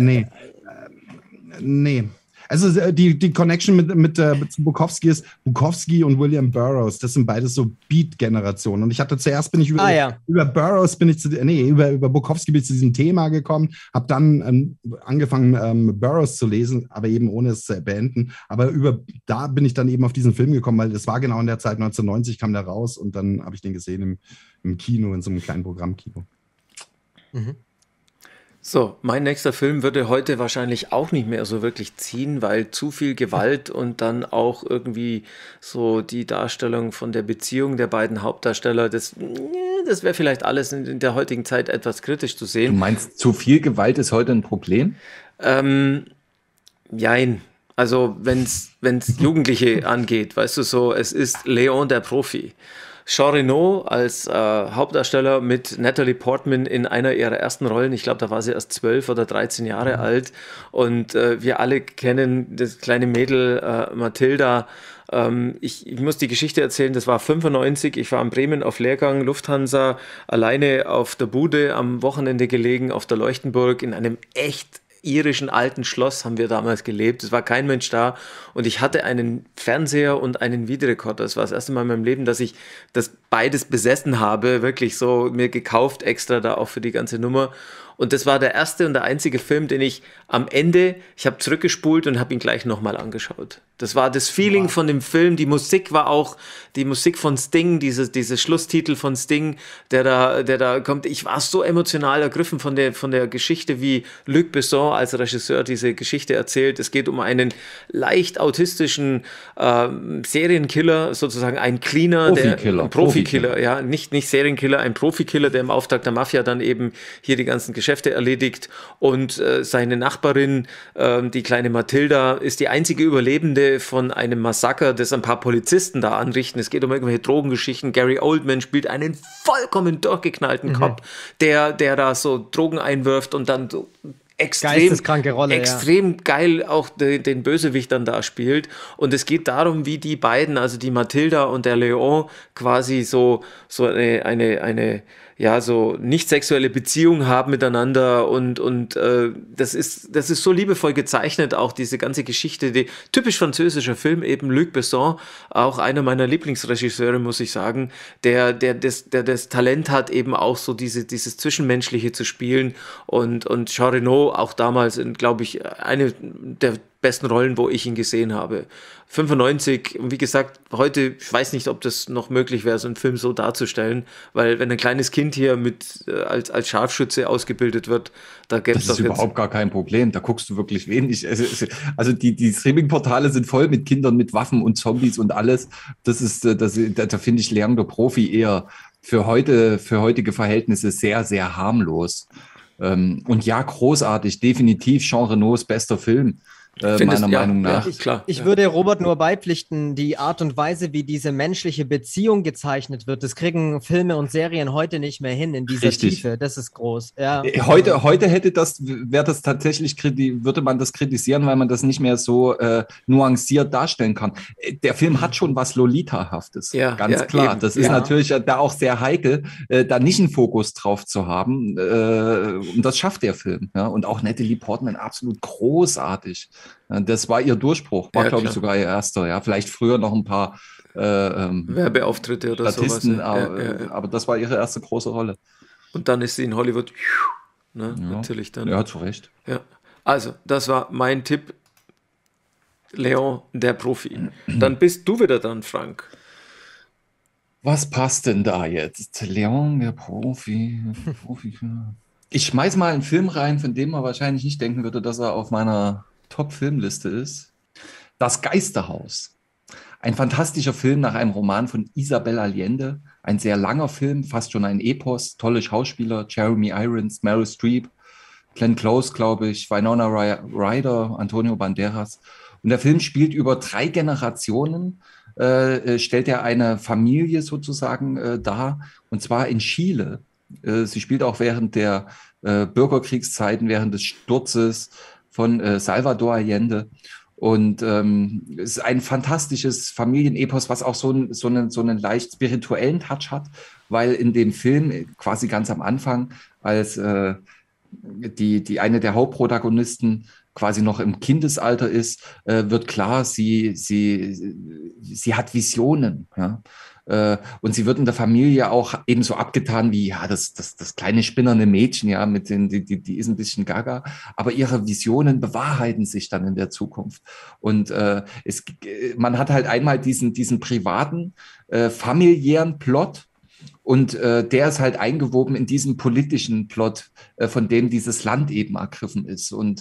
Nee. Also die Connection mit Bukowski ist Bukowski und William Burroughs. Das sind beides so Beat-Generationen. Und ich hatte zuerst über Burroughs über Bukowski bin ich zu diesem Thema gekommen, habe dann angefangen Burroughs zu lesen, aber eben ohne es zu beenden. Aber da bin ich dann eben auf diesen Film gekommen, weil das war genau in der Zeit 1990 kam der raus und dann habe ich den gesehen im Kino, in so einem kleinen Programmkino. Mhm. So, mein nächster Film würde heute wahrscheinlich auch nicht mehr so wirklich ziehen, weil zu viel Gewalt und dann auch irgendwie so die Darstellung von der Beziehung der beiden Hauptdarsteller, das wäre vielleicht alles in der heutigen Zeit etwas kritisch zu Du sehen. meinst, zu viel Gewalt ist heute ein Problem? Ähm, Jein. Also, wenn's Jugendliche angeht, weißt du so, es ist Leon der Profi. Jean Reno als Hauptdarsteller mit Natalie Portman in einer ihrer ersten Rollen. Ich glaube, da war sie erst 12 oder 13 Jahre alt. Und wir alle kennen das kleine Mädel Mathilda. Ich muss die Geschichte erzählen, das war 95, ich war in Bremen auf Lehrgang, Lufthansa, alleine auf der Bude am Wochenende gelegen, auf der Leuchtenburg, in einem echt irischen alten Schloss haben wir damals gelebt. Es war kein Mensch da und ich hatte einen Fernseher und einen Videorekorder. Das war das erste Mal in meinem Leben, dass ich das beides besessen habe, wirklich so mir gekauft extra da auch für die ganze Nummer. Und das war der erste und der einzige Film, den ich am Ende, ich habe zurückgespult und habe ihn gleich nochmal angeschaut. Das war das Feeling von dem Film. Die Musik war auch die Musik von Sting, diese Schlusstitel von Sting, der da kommt. Ich war so emotional ergriffen von der Geschichte, wie Luc Besson als Regisseur diese Geschichte erzählt. Es geht um einen leicht autistischen Serienkiller, sozusagen ein Cleaner, Profikiller, ja, nicht Serienkiller, ein Profikiller, der im Auftrag der Mafia dann eben hier die ganzen Geschäfte erledigt und seine Nachbarin, die kleine Mathilda, ist die einzige Überlebende von einem Massaker, das ein paar Polizisten da anrichten. Es geht um irgendwelche Drogengeschichten. Gary Oldman spielt einen vollkommen durchgeknallten Cop, der da so Drogen einwirft und dann so Geisteskranke Rolle, extrem geil auch den Bösewicht dann da spielt. Und es geht darum, wie die beiden, also die Mathilda und der Leon, quasi so eine ja, so nicht sexuelle Beziehung haben miteinander und das ist so liebevoll gezeichnet, auch diese ganze Geschichte, die typisch französischer Film, eben Luc Besson, auch einer meiner Lieblingsregisseure, muss ich sagen, der das Talent hat, eben auch so dieses Zwischenmenschliche zu spielen und Jean Reno auch damals, glaube ich, eine der besten Rollen, wo ich ihn gesehen habe. 95, wie gesagt, heute, ich weiß nicht, ob das noch möglich wäre, so einen Film so darzustellen, weil wenn ein kleines Kind hier als Scharfschütze ausgebildet wird, da gäbe es doch jetzt... Das ist überhaupt gar kein Problem, da guckst du wirklich wenig. Also die Streaming-Portale sind voll mit Kindern, mit Waffen und Zombies und alles. Da finde ich Leon der Profi eher für heutige Verhältnisse sehr, sehr harmlos. Und ja, großartig, definitiv Jean Renos bester Film. Meiner Meinung nach. Ich würde Robert nur beipflichten, die Art und Weise, wie diese menschliche Beziehung gezeichnet wird, das kriegen Filme und Serien heute nicht mehr hin in dieser Tiefe. Das ist groß. Ja. Heute würde man das kritisieren, weil man das nicht mehr so nuanciert darstellen kann. Der Film hat schon was Lolita-haftes, ganz klar. Eben. Das ist natürlich da auch sehr heikel, da nicht einen Fokus drauf zu haben. Und das schafft der Film. Ja? Und auch Natalie Portman absolut großartig. Das war ihr Durchbruch, war, glaube ich, sogar ihr erster. Ja, vielleicht früher noch ein paar Werbeauftritte oder Statisten, sowas. Aber das war ihre erste große Rolle. Und dann ist sie in Hollywood, natürlich dann. Ja, zu Recht. Ja. Also, das war mein Tipp, Leon, der Profi. Dann bist du wieder dran, Frank. Was passt denn da jetzt? Leon, der Profi. Ich schmeiß mal einen Film rein, von dem man wahrscheinlich nicht denken würde, dass er auf meiner Top-Filmliste ist. Das Geisterhaus. Ein fantastischer Film nach einem Roman von Isabel Allende. Ein sehr langer Film, fast schon ein Epos. Tolle Schauspieler, Jeremy Irons, Meryl Streep, Glenn Close, glaube ich, Winona Ryder, Antonio Banderas. Und der Film spielt über 3 Generationen, stellt er eine Familie sozusagen dar, und zwar in Chile. Sie spielt auch während der Bürgerkriegszeiten, während des Sturzes von Salvador Allende. Und es ist ein fantastisches Familienepos, was auch so einen leicht spirituellen Touch hat, weil in dem Film quasi ganz am Anfang, als die eine der Hauptprotagonisten quasi noch im Kindesalter ist, wird klar, sie hat Visionen, ja. Und sie wird in der Familie auch ebenso abgetan wie das kleine spinnerne Mädchen, ja, die ist ein bisschen gaga, aber ihre Visionen bewahrheiten sich dann in der Zukunft. Und man hat halt einmal diesen privaten, familiären Plot Und der ist halt eingewoben in diesen politischen Plot, von dem dieses Land eben ergriffen ist. Und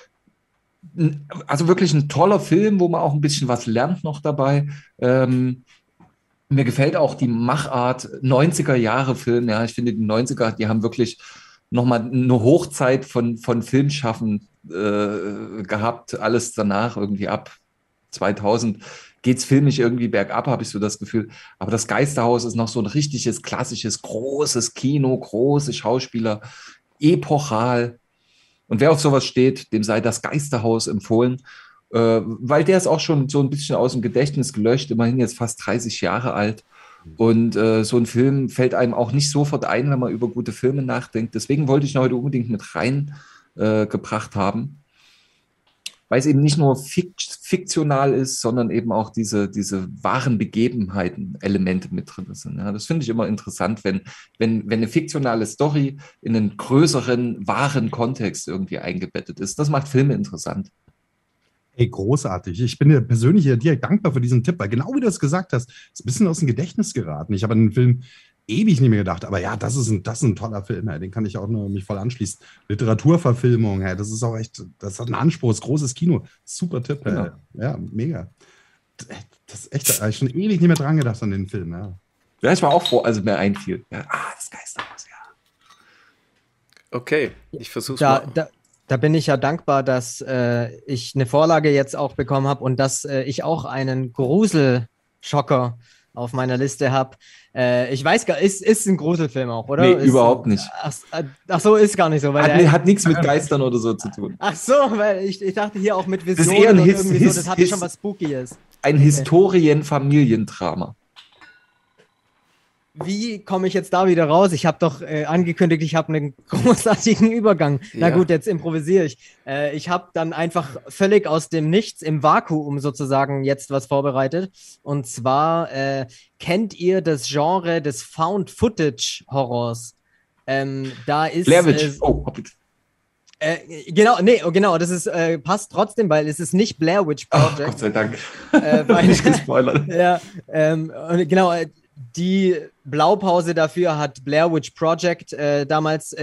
also wirklich ein toller Film, wo man auch ein bisschen was lernt noch dabei. Mir gefällt auch die Machart 90er-Jahre-Film. Ja, ich finde, die 90er, die haben wirklich nochmal eine Hochzeit von Filmschaffen gehabt. Alles danach irgendwie ab 2000 geht es filmisch irgendwie bergab, habe ich so das Gefühl. Aber das Geisterhaus ist noch so ein richtiges, klassisches, großes Kino, große Schauspieler, epochal. Und wer auf sowas steht, dem sei das Geisterhaus empfohlen, weil der ist auch schon so ein bisschen aus dem Gedächtnis gelöscht, immerhin jetzt fast 30 Jahre alt. Und so ein Film fällt einem auch nicht sofort ein, wenn man über gute Filme nachdenkt. Deswegen wollte ich ihn heute unbedingt mit reingebracht haben, weil es eben nicht nur fiktional ist, sondern eben auch diese wahren Begebenheiten, Elemente mit drin sind. Ja, das finde ich immer interessant, wenn eine fiktionale Story in einen größeren, wahren Kontext irgendwie eingebettet ist. Das macht Filme interessant. Ey, großartig. Ich bin dir persönlich direkt dankbar für diesen Tipp, weil genau wie du es gesagt hast, ist ein bisschen aus dem Gedächtnis geraten. Ich habe an den Film ewig nicht mehr gedacht, aber ja, das ist ein toller Film, ey. Den kann ich auch nur mich voll anschließen. Literaturverfilmung, ey, das ist auch echt, das hat einen Anspruch, das ist großes Kino. Super Tipp, Genau. ey. Ja, mega. Das ist echt, da habe ich schon ewig nicht mehr dran gedacht an den Film, ja. Ja, ich war auch froh, als mir einfiel. Ja, das Geisterhaus, ja. Okay, ich versuch's mal. Da bin ich ja dankbar, dass ich eine Vorlage jetzt auch bekommen habe und dass ich auch einen Gruselschocker auf meiner Liste habe. Ich weiß gar nicht, ist ein Gruselfilm auch, oder? Nee, überhaupt nicht. Ach so, ist gar nicht so. Weil Hat nichts mit Geistern oder so zu tun. Ach so, weil ich dachte hier auch mit Visionen Das ist eher ein und irgendwie so, das hatte schon was Spookyes. Ein Historien-Familiendrama. Wie komme ich jetzt da wieder raus? Ich habe doch angekündigt, ich habe einen großartigen Übergang. Na gut, jetzt improvisiere ich. Ich habe dann einfach völlig aus dem Nichts, im Vakuum sozusagen, jetzt was vorbereitet. Und zwar kennt ihr das Genre des Found-Footage-Horrors? Da ist... Blair Witch. Genau, das ist, passt trotzdem, weil es ist nicht Blair Witch Project. Oh, Gott sei Dank. Weil, nicht gespoilert. Ja, genau, die Blaupause dafür hat Blair Witch Project damals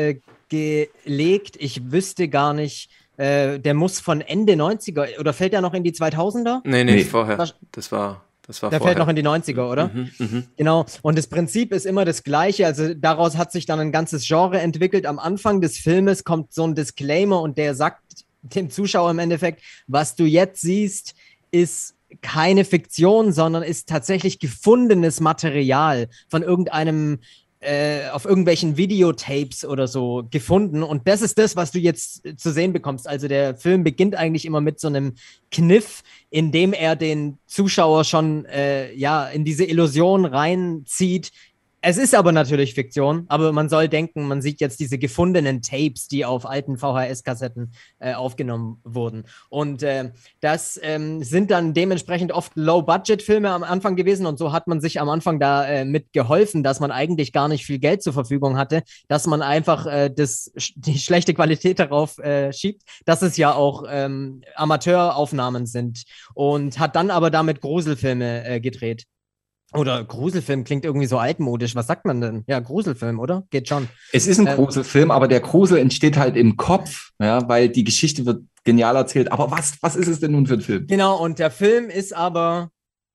gelegt. Ich wüsste gar nicht, der muss von Ende 90er, oder fällt der noch in die 2000er? Nee, vorher. Das war der vorher. fällt noch in die 90er, oder? Genau. Und das Prinzip ist immer das gleiche. Also daraus hat sich dann ein ganzes Genre entwickelt. Am Anfang des Filmes kommt so ein Disclaimer und der sagt dem Zuschauer im Endeffekt, was du jetzt siehst, ist keine Fiktion, sondern ist tatsächlich gefundenes Material von irgendeinem auf irgendwelchen Videotapes oder so gefunden. Und das ist das, was du jetzt zu sehen bekommst. Also der Film beginnt eigentlich immer mit so einem Kniff, in dem er den Zuschauer schon in diese Illusion reinzieht. Es ist aber natürlich Fiktion, aber man soll denken, man sieht jetzt diese gefundenen Tapes, die auf alten VHS-Kassetten aufgenommen wurden. Und das sind dann dementsprechend oft Low-Budget-Filme am Anfang gewesen und so hat man sich am Anfang da mit geholfen, dass man eigentlich gar nicht viel Geld zur Verfügung hatte, dass man einfach die schlechte Qualität darauf schiebt, dass es ja auch Amateuraufnahmen sind und hat dann aber damit Gruselfilme gedreht. Oder Gruselfilm klingt irgendwie so altmodisch. Was sagt man denn? Ja, Gruselfilm, oder? Geht schon. Es ist ein Gruselfilm, aber der Grusel entsteht halt im Kopf, ja, weil die Geschichte wird genial erzählt. Aber was ist es denn nun für ein Film? Genau, und der Film ist aber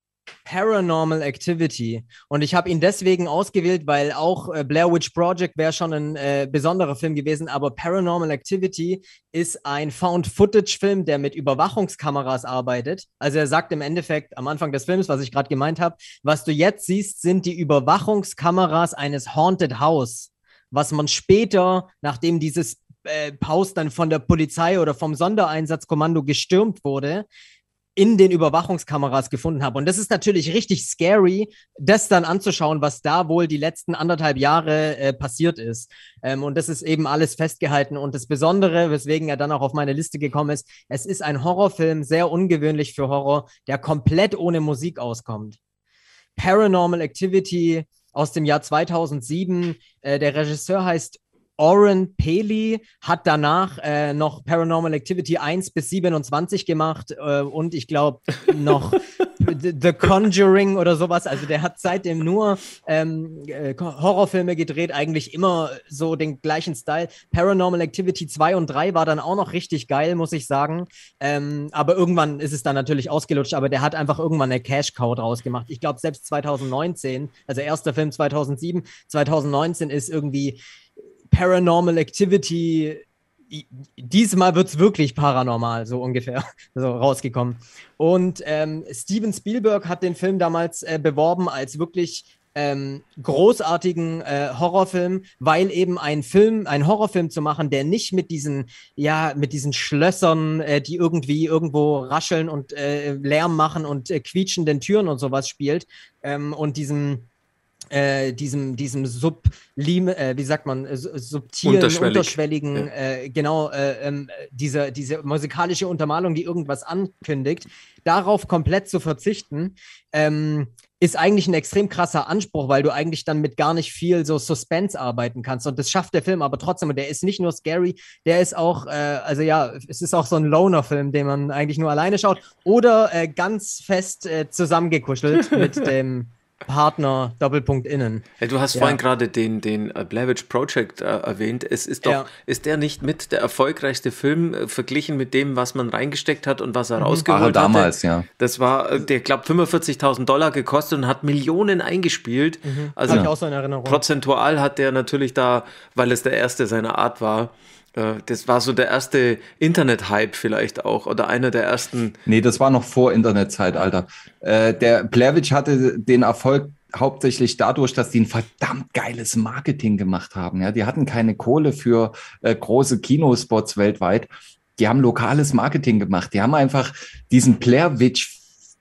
Paranormal Activity. Und ich habe ihn deswegen ausgewählt, weil auch Blair Witch Project wäre schon ein besonderer Film gewesen, aber Paranormal Activity ist ein Found-Footage-Film, der mit Überwachungskameras arbeitet. Also er sagt im Endeffekt am Anfang des Films, was ich gerade gemeint habe, was du jetzt siehst, sind die Überwachungskameras eines Haunted House, was man später, nachdem dieses Haus dann von der Polizei oder vom Sondereinsatzkommando gestürmt wurde, in den Überwachungskameras gefunden habe. Und das ist natürlich richtig scary, das dann anzuschauen, was da wohl die letzten 1,5 Jahre passiert ist. Und das ist eben alles festgehalten. Und das Besondere, weswegen er dann auch auf meine Liste gekommen ist, es ist ein Horrorfilm, sehr ungewöhnlich für Horror, der komplett ohne Musik auskommt. Paranormal Activity aus dem Jahr 2007. Der Regisseur heißt Oren Peli, hat danach noch Paranormal Activity 1 bis 27 gemacht und ich glaube noch The Conjuring oder sowas. Also der hat seitdem nur Horrorfilme gedreht, eigentlich immer so den gleichen Style. Paranormal Activity 2 und 3 war dann auch noch richtig geil, muss ich sagen. Aber irgendwann ist es dann natürlich ausgelutscht, aber der hat einfach irgendwann eine Cash-Cow draus gemacht. Ich glaube, selbst 2019, also erster Film 2007, 2019 ist irgendwie Paranormal Activity, diesmal wird es wirklich paranormal, so ungefähr, so rausgekommen. Und Steven Spielberg hat den Film damals beworben als wirklich großartigen Horrorfilm, weil eben einen Horrorfilm zu machen, der nicht mit diesen Schlössern, die irgendwie irgendwo rascheln und Lärm machen und quietschenden Türen und sowas spielt, und diesem subtilen, unterschwelligen, diese musikalische Untermalung, die irgendwas ankündigt, darauf komplett zu verzichten, ist eigentlich ein extrem krasser Anspruch, weil du eigentlich dann mit gar nicht viel so Suspense arbeiten kannst. Und das schafft der Film aber trotzdem. Und der ist nicht nur scary, der ist auch, es ist auch so ein Loner-Film, den man eigentlich nur alleine schaut oder ganz fest zusammengekuschelt mit dem Partner Doppelpunkt innen. Ja, du hast vorhin gerade den Blair Witch Project erwähnt. Es ist doch, ist der nicht mit der erfolgreichste Film verglichen mit dem, was man reingesteckt hat und was er rausgeholt hatte? Damals, ja. Das war, der glaube $45.000 gekostet und hat Millionen eingespielt. Also habe ich auch so in Erinnerung. Prozentual hat der natürlich da, weil es der erste seiner Art war. Das war so der erste Internet-Hype vielleicht auch oder einer der ersten. Nee, das war noch vor Internetzeitalter. Der Blair Witch hatte den Erfolg hauptsächlich dadurch, dass die ein verdammt geiles Marketing gemacht haben. Ja, die hatten keine Kohle für große Kinospots weltweit. Die haben lokales Marketing gemacht. Die haben einfach diesen Blair Witch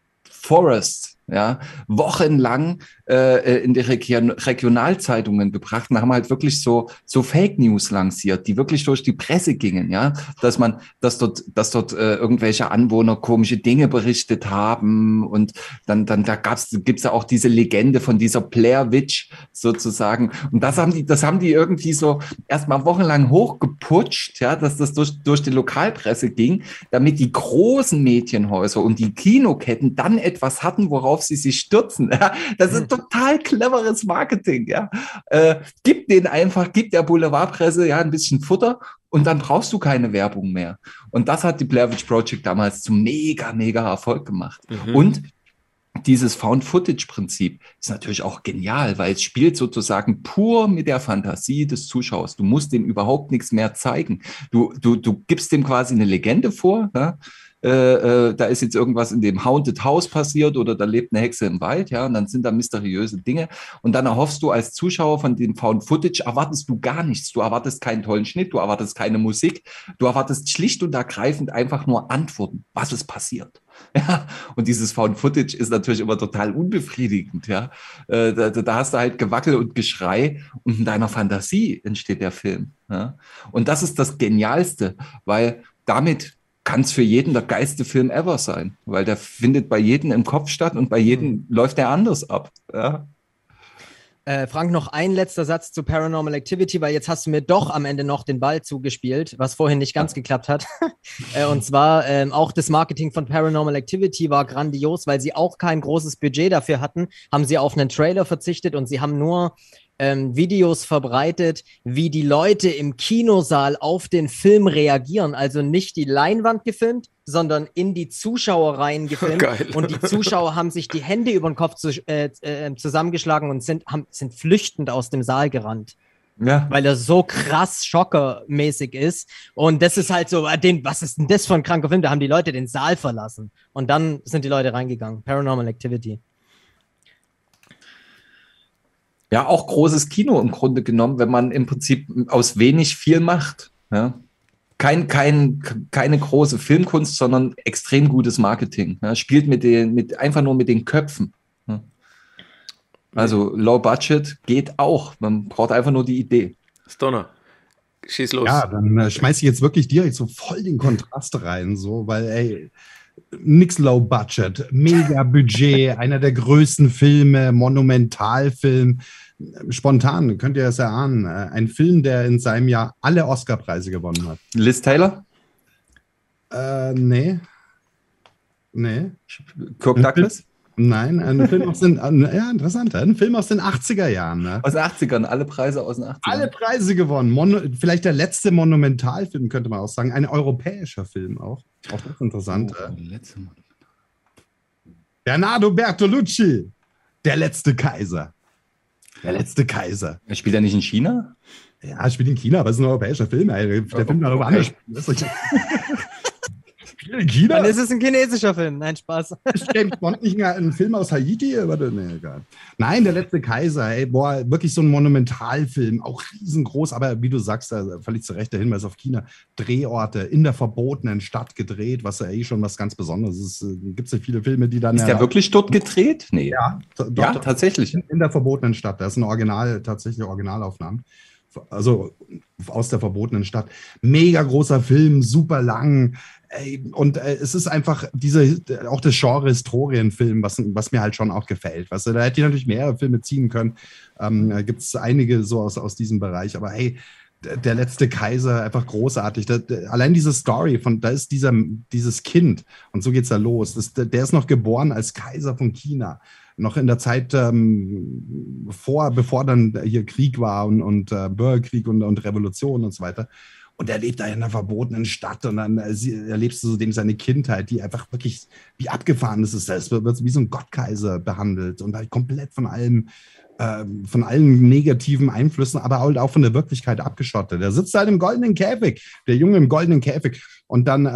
Forest wochenlang in die Regionalzeitungen gebracht und haben halt wirklich so Fake News lanciert, die wirklich durch die Presse gingen, ja, dass dort irgendwelche Anwohner komische Dinge berichtet haben und dann gibt's ja auch diese Legende von dieser Blair Witch sozusagen und das haben die irgendwie so erstmal wochenlang hochgeputscht, ja, dass das durch die Lokalpresse ging, damit die großen Medienhäuser und die Kinoketten dann etwas hatten, worauf sie sich stürzen. Ja? Das ist total cleveres Marketing. Ja? Gib der Boulevardpresse ein bisschen Futter und dann brauchst du keine Werbung mehr. Und das hat die Blair Witch Project damals zum mega, mega Erfolg gemacht. Und dieses Found-Footage-Prinzip ist natürlich auch genial, weil es spielt sozusagen pur mit der Fantasie des Zuschauers. Du musst dem überhaupt nichts mehr zeigen. Du gibst dem quasi eine Legende vor, ja? Da ist jetzt irgendwas in dem Haunted House passiert oder da lebt eine Hexe im Wald, ja, und dann sind da mysteriöse Dinge und dann erhoffst du als Zuschauer von dem Found Footage, erwartest du gar nichts, du erwartest keinen tollen Schnitt, du erwartest keine Musik, du erwartest schlicht und ergreifend einfach nur Antworten, was ist passiert. Ja, und dieses Found Footage ist natürlich immer total unbefriedigend, ja. Da hast du halt Gewackel und Geschrei und in deiner Fantasie entsteht der Film. Ja? Und das ist das Genialste, weil damit kann es für jeden der geilste Film ever sein, weil der findet bei jedem im Kopf statt und bei jedem läuft der anders ab. Ja? Frank, noch ein letzter Satz zu Paranormal Activity, weil jetzt hast du mir doch am Ende noch den Ball zugespielt, was vorhin nicht ganz geklappt hat. Und zwar auch das Marketing von Paranormal Activity war grandios, weil sie auch kein großes Budget dafür hatten, haben sie auf einen Trailer verzichtet und sie haben nur Videos verbreitet, wie die Leute im Kinosaal auf den Film reagieren. Also nicht die Leinwand gefilmt, sondern in die Zuschauerreihen gefilmt. Geil. Und die Zuschauer haben sich die Hände über den Kopf zusammengeschlagen und sind flüchtend aus dem Saal gerannt. Ja. Weil er so krass schockermäßig ist. Und das ist halt so, was ist denn das für ein kranker Film? Da haben die Leute den Saal verlassen. Und dann sind die Leute reingegangen. Paranormal Activity. Ja, auch großes Kino im Grunde genommen, wenn man im Prinzip aus wenig viel macht. Ja? Keine große Filmkunst, sondern extrem gutes Marketing. Ja? Spielt einfach nur mit den Köpfen. Ja? Also Low Budget geht auch. Man braucht einfach nur die Idee. Stoner, schieß los. Ja, dann schmeiß ich jetzt wirklich direkt so voll den Kontrast rein, so, weil, nix Low Budget, mega Budget, einer der größten Filme, Monumentalfilm. Spontan, könnt ihr das erahnen, ein Film, der in seinem Jahr alle Oscar-Preise gewonnen hat. Liz Taylor? Nee. Kirk Douglas? Nein, ein Film aus den, ja, interessant, ein Film aus den 80er Jahren. Ne? Aus den 80ern, alle Preise aus den 80ern. Alle Preise gewonnen. Vielleicht der letzte Monumentalfilm, könnte man auch sagen. Ein europäischer Film auch. Auch das ist interessant. Bernardo Bertolucci, der letzte Kaiser. Der letzte Kaiser. Er spielt ja nicht in China? Ja, er spielt in China, aber es ist ein europäischer Film. Der Film darüber anders. In China? Dann ist es ein chinesischer Film. Nein, Spaß. Ist James Bond nicht ein Film aus Haiti? Nee, egal. Nein, der letzte Kaiser, ey, boah, wirklich so ein Monumentalfilm, auch riesengroß, aber wie du sagst, da völlig zu Recht der Hinweis auf China. Drehorte in der verbotenen Stadt gedreht, was ja schon was ganz Besonderes ist. Gibt es ja viele Filme, die dann. Ist der wirklich dort gedreht? Nee. Ja, ja, tatsächlich. In der verbotenen Stadt. Das ist tatsächlich Originalaufnahmen. Also aus der verbotenen Stadt. Mega großer Film, super lang. Und es ist einfach auch das Genre Historienfilm, was mir halt schon auch gefällt. Weißt du, da hätte ich natürlich mehrere Filme ziehen können. Gibt es einige so aus diesem Bereich. Aber hey, der letzte Kaiser, einfach großartig. Allein diese Story, da ist dieses Kind und so geht's da los. Der ist noch geboren als Kaiser von China. Noch in der Zeit bevor dann hier Krieg war und Bürgerkrieg und Revolution und so weiter. Und er lebt da in einer verbotenen Stadt und dann erlebst du so seine Kindheit, die einfach wirklich wie abgefahren ist. Es wird wie so ein Gottkaiser behandelt und halt komplett von allen negativen Einflüssen, aber halt auch von der Wirklichkeit abgeschottet. Er sitzt halt im goldenen Käfig, der Junge im goldenen Käfig. Und dann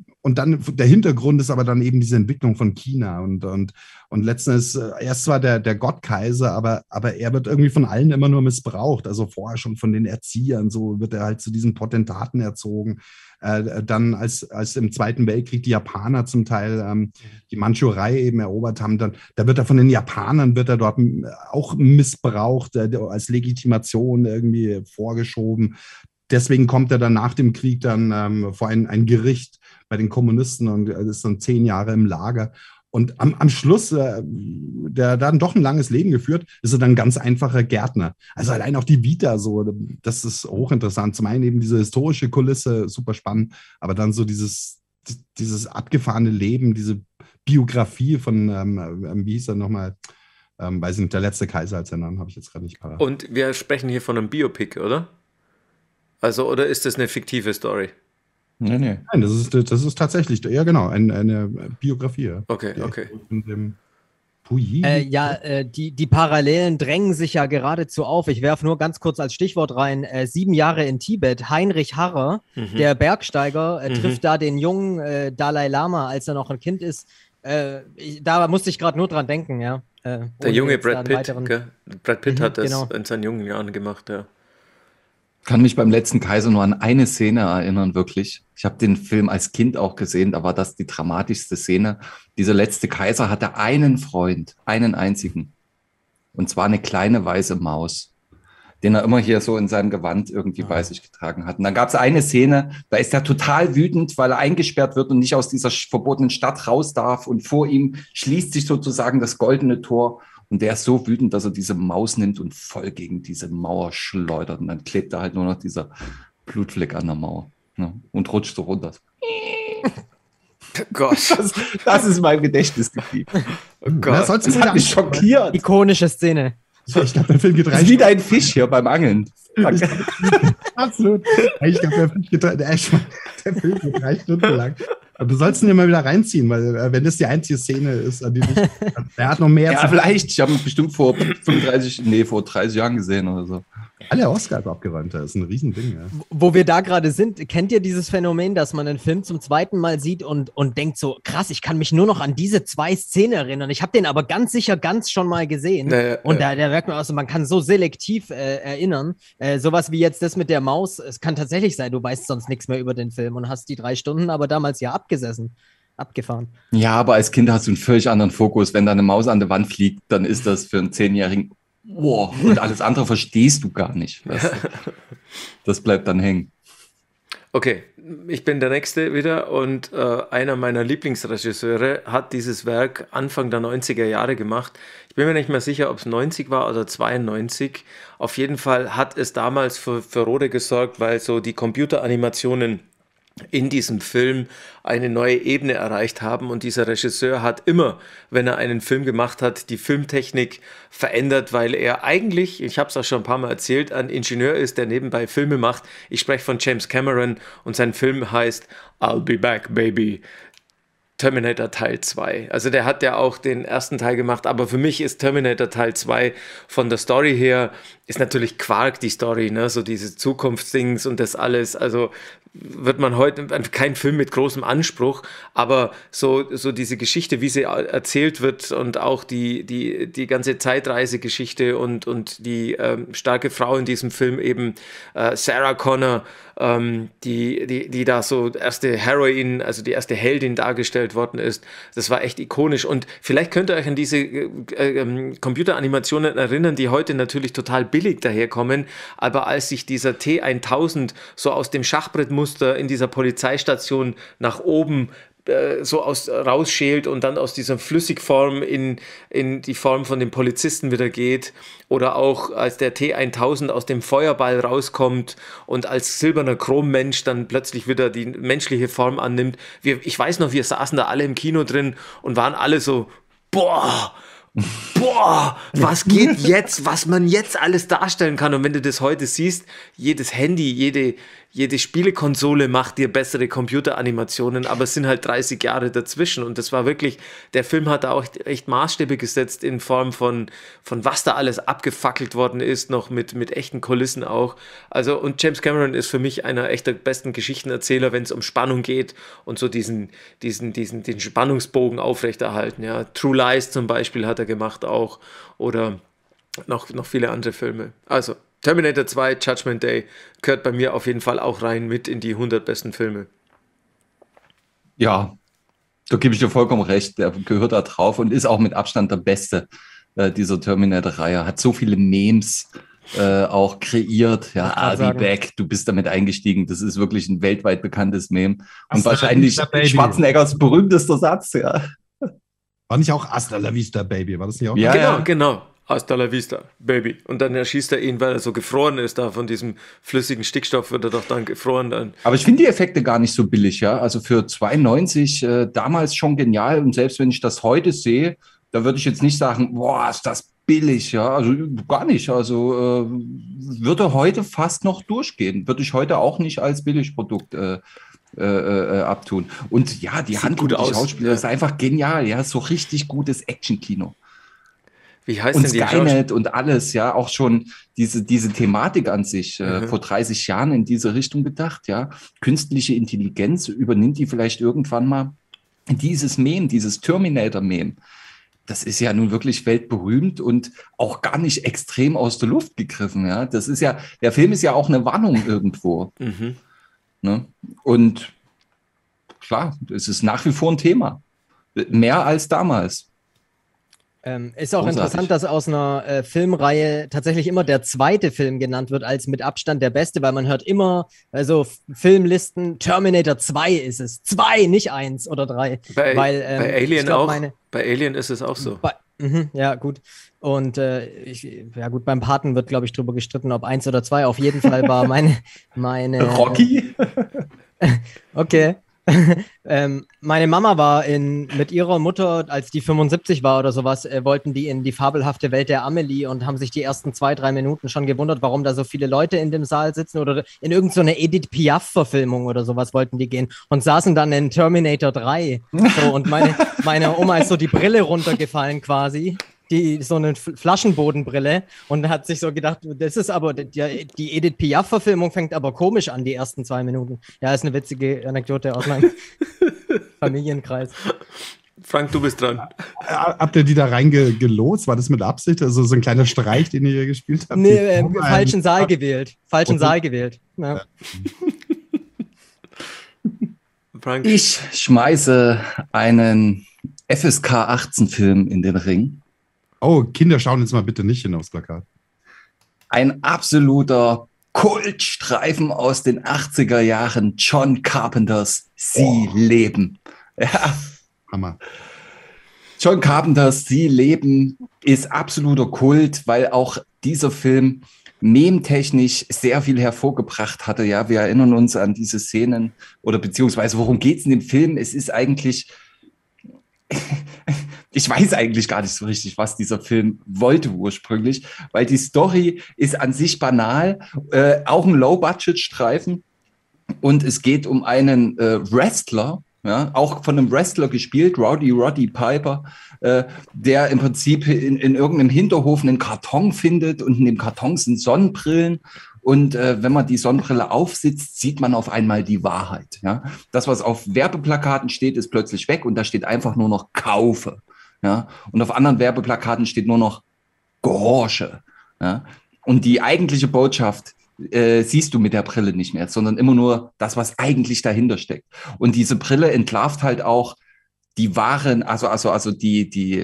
der Hintergrund ist aber dann eben diese Entwicklung von China und letzten Endes, er ist zwar der Gottkaiser, aber er wird irgendwie von allen immer nur missbraucht. Also vorher schon von den Erziehern, so wird er halt zu diesen Potentaten erzogen. Dann als im Zweiten Weltkrieg die Japaner zum Teil die Mandschurei eben erobert haben, da wird er von den Japanern, wird er dort auch missbraucht, als Legitimation irgendwie vorgeschoben. Deswegen kommt er dann nach dem Krieg dann vor ein Gericht bei den Kommunisten und ist dann 10 Jahre im Lager. Und am Schluss, der dann doch ein langes Leben geführt, ist er dann ein ganz einfacher Gärtner. Also allein auch die Vita, so, das ist hochinteressant. Zum einen eben diese historische Kulisse, super spannend, aber dann so dieses abgefahrene Leben, diese Biografie von, wie hieß er nochmal, weiß ich nicht, der letzte Kaiser als der Name, habe ich jetzt gerade nicht parat. Und wir sprechen hier von einem Biopic, oder? Also, oder ist das eine fiktive Story? Nee. Nein, das ist tatsächlich, ja genau, eine Biografie. Okay. In dem Puyi. Die Parallelen drängen sich ja geradezu auf. Ich werfe nur ganz kurz als Stichwort rein, 7 Jahre in Tibet, Heinrich Harrer, der Bergsteiger, trifft da den jungen Dalai Lama, als er noch ein Kind ist. Da musste ich gerade nur dran denken, ja. Der junge Brad Pitt, gell? Brad Pitt hat das genau. in seinen jungen Jahren gemacht, ja. Kann mich beim letzten Kaiser nur an eine Szene erinnern, wirklich. Ich habe den Film als Kind auch gesehen, da war das die dramatischste Szene. Dieser letzte Kaiser hatte einen Freund, einen einzigen. Und zwar eine kleine weiße Maus, den er immer hier so in seinem Gewand irgendwie bei sich getragen hat. Und dann gab es eine Szene, da ist er total wütend, weil er eingesperrt wird und nicht aus dieser verbotenen Stadt raus darf. Und vor ihm schließt sich sozusagen das goldene Tor. Und der ist so wütend, dass er diese Maus nimmt und voll gegen diese Mauer schleudert. Und dann klebt da halt nur noch dieser Blutfleck an der Mauer. Ne? Und rutscht so runter. Gott. Das ist mein Gedächtnis geblieben. Oh Gott. Das hat mich schockiert. Ikonische Szene. Ich glaube, der Film geht Das ist wie dein Fisch hier beim Angeln. Absolut. Ich glaube, der Film geht 3 Stunden lang. Aber du sollst ihn ja mal wieder reinziehen, weil wenn das die einzige Szene ist, an die er hat noch mehr. Ja, vielleicht. Ich habe ihn bestimmt vor 30 Jahren gesehen oder so. Alle Oscars abgeräumt, das ist ein Riesending. Ja. Wo wir da gerade sind, kennt ihr dieses Phänomen, dass man einen Film zum zweiten Mal sieht und denkt so, krass, ich kann mich nur noch an diese 2 Szenen erinnern. Ich habe den aber ganz sicher schon mal gesehen. Und da merkt man auch so, man kann so selektiv erinnern. Sowas wie jetzt das mit der Maus, es kann tatsächlich sein, du weißt sonst nichts mehr über den Film und hast die 3 Stunden aber damals ja abgefahren. Ja, aber als Kind hast du einen völlig anderen Fokus. Wenn da eine Maus an der Wand fliegt, dann ist das für einen 10-Jährigen wow, und alles andere verstehst du gar nicht. Weißt du? Das bleibt dann hängen. Okay, ich bin der Nächste wieder und einer meiner Lieblingsregisseure hat dieses Werk Anfang der 90er Jahre gemacht. Ich bin mir nicht mehr sicher, ob es 90 war oder 92. Auf jeden Fall hat es damals für Furore gesorgt, weil so die Computeranimationen in diesem Film eine neue Ebene erreicht haben. Und dieser Regisseur hat immer, wenn er einen Film gemacht hat, die Filmtechnik verändert, weil er eigentlich, ich habe es auch schon ein paar Mal erzählt, ein Ingenieur ist, der nebenbei Filme macht. Ich spreche von James Cameron und sein Film heißt I'll Be Back, Baby. Terminator Teil 2. Also der hat ja auch den ersten Teil gemacht, aber für mich ist Terminator Teil 2 von der Story her, ist natürlich Quark die Story, ne? So diese Zukunftsdings und das alles, also wird man heute, kein Film mit großem Anspruch, aber so diese Geschichte, wie sie erzählt wird und auch die ganze Zeitreisegeschichte und die starke Frau in diesem Film eben, Sarah Connor, die da so erste Heroin, also die erste Heldin dargestellt worden ist. Das war echt ikonisch. Und vielleicht könnt ihr euch an diese Computeranimationen erinnern, die heute natürlich total billig daherkommen, aber als sich dieser T1000 so aus dem Schachbrettmuster in dieser Polizeistation nach oben so rausschält und dann aus dieser Flüssigform in die Form von dem Polizisten wieder geht, oder auch als der T1000 aus dem Feuerball rauskommt und als silberner Chrommensch dann plötzlich wieder die menschliche Form annimmt. Ich weiß noch, wir saßen da alle im Kino drin und waren alle so, boah, was geht jetzt, was man jetzt alles darstellen kann. Und wenn du das heute siehst, jedes Handy, jede Spielekonsole macht dir bessere Computeranimationen, aber es sind halt 30 Jahre dazwischen. Und das war wirklich, der Film hat da auch echt Maßstäbe gesetzt in Form von was da alles abgefackelt worden ist, noch mit echten Kulissen auch. Also, und James Cameron ist für mich einer echter besten Geschichtenerzähler, wenn es um Spannung geht und so den Spannungsbogen aufrechterhalten. Ja. True Lies zum Beispiel hat er gemacht auch, oder noch viele andere Filme. Also, Terminator 2, Judgment Day, gehört bei mir auf jeden Fall auch rein mit in die 100 besten Filme. Ja, da gebe ich dir vollkommen recht. Der gehört da drauf und ist auch mit Abstand der beste dieser Terminator-Reihe. Hat so viele Memes auch kreiert. Ja, I'll be back. Du bist damit eingestiegen. Das ist wirklich ein weltweit bekanntes Meme. Und wahrscheinlich Schwarzeneggers berühmtester Satz. Ja. War nicht auch Hasta la Vista, Baby? War das nicht auch? Ja, genau. Hasta la Vista, Baby. Und dann erschießt er ihn, weil er so gefroren ist, da von diesem flüssigen Stickstoff wird er doch dann gefroren. Dann. Aber ich finde die Effekte gar nicht so billig, ja. Also für 92 damals schon genial. Und selbst wenn ich das heute sehe, da würde ich jetzt nicht sagen, boah, ist das billig, ja. Also gar nicht. Also würde heute fast noch durchgehen. Würde ich heute auch nicht als Billigprodukt abtun. Und ja, die Handlung der Schauspieler ist einfach genial, ja. So richtig gutes Actionkino. Wie heißt und denn die Skynet und alles, ja, auch schon diese Thematik an sich vor 30 Jahren in diese Richtung gedacht, ja. Künstliche Intelligenz, übernimmt die vielleicht irgendwann mal dieses Meme, dieses Terminator-Meme. Das ist ja nun wirklich weltberühmt und auch gar nicht extrem aus der Luft gegriffen, ja. Das ist ja, der Film ist ja auch eine Warnung irgendwo. Ne? Und klar, es ist nach wie vor ein Thema. Mehr als damals. Ist auch interessant, dass aus einer Filmreihe tatsächlich immer der zweite Film genannt wird als mit Abstand der beste, weil man hört immer, also Filmlisten, Terminator 2 ist es. 2, nicht 1 oder 3. Bei Alien glaub, auch. Bei Alien ist es auch so. Ja, gut. Und gut, beim Paten wird, glaube ich, drüber gestritten, ob 1 oder 2. Auf jeden Fall war meine Rocky? Okay. Meine Mama war mit ihrer Mutter, als die 75 war oder sowas, wollten die in die fabelhafte Welt der Amelie und haben sich die ersten 2-3 Minuten schon gewundert, warum da so viele Leute in dem Saal sitzen, oder in irgendeine Edith Piaf-Verfilmung oder sowas wollten die gehen und saßen dann in Terminator 3. So, und meine Oma ist so die Brille runtergefallen quasi. So eine Flaschenbodenbrille, und hat sich so gedacht, das ist aber, die Edith Piaf-Verfilmung fängt aber komisch an, die ersten 2 Minuten. Ja, ist eine witzige Anekdote aus meinem Familienkreis. Frank, du bist dran. Habt ihr die da reingelost? War das mit Absicht? Also so ein kleiner Streich, den ihr hier gespielt habt? Nee, falschen Saal gewählt. Saal gewählt. Ja. Frank. Ich schmeiße einen FSK 18-Film in den Ring. Oh, Kinder, schauen jetzt mal bitte nicht hin aufs Plakat. Ein absoluter Kultstreifen aus den 80er Jahren, John Carpenters Sie leben. Ja. Hammer. John Carpenters Sie leben ist absoluter Kult, weil auch dieser Film memtechnisch sehr viel hervorgebracht hatte. Ja, wir erinnern uns an diese Szenen oder beziehungsweise worum geht es in dem Film? Es ist eigentlich, ich weiß eigentlich gar nicht so richtig, was dieser Film wollte ursprünglich, weil die Story ist an sich banal, auch ein Low-Budget-Streifen und es geht um einen Wrestler, ja, auch von einem Wrestler gespielt, Roddy Piper, der im Prinzip in irgendeinem Hinterhof einen Karton findet und in dem Karton sind Sonnenbrillen. Und wenn man die Sonnenbrille aufsitzt, sieht man auf einmal die Wahrheit. Ja? Das, was auf Werbeplakaten steht, ist plötzlich weg und da steht einfach nur noch Kaufe. Ja? Und auf anderen Werbeplakaten steht nur noch Gehorche. Ja? Und die eigentliche Botschaft siehst du mit der Brille nicht mehr, sondern immer nur das, was eigentlich dahinter steckt. Und diese Brille entlarvt halt auch die wahren, also die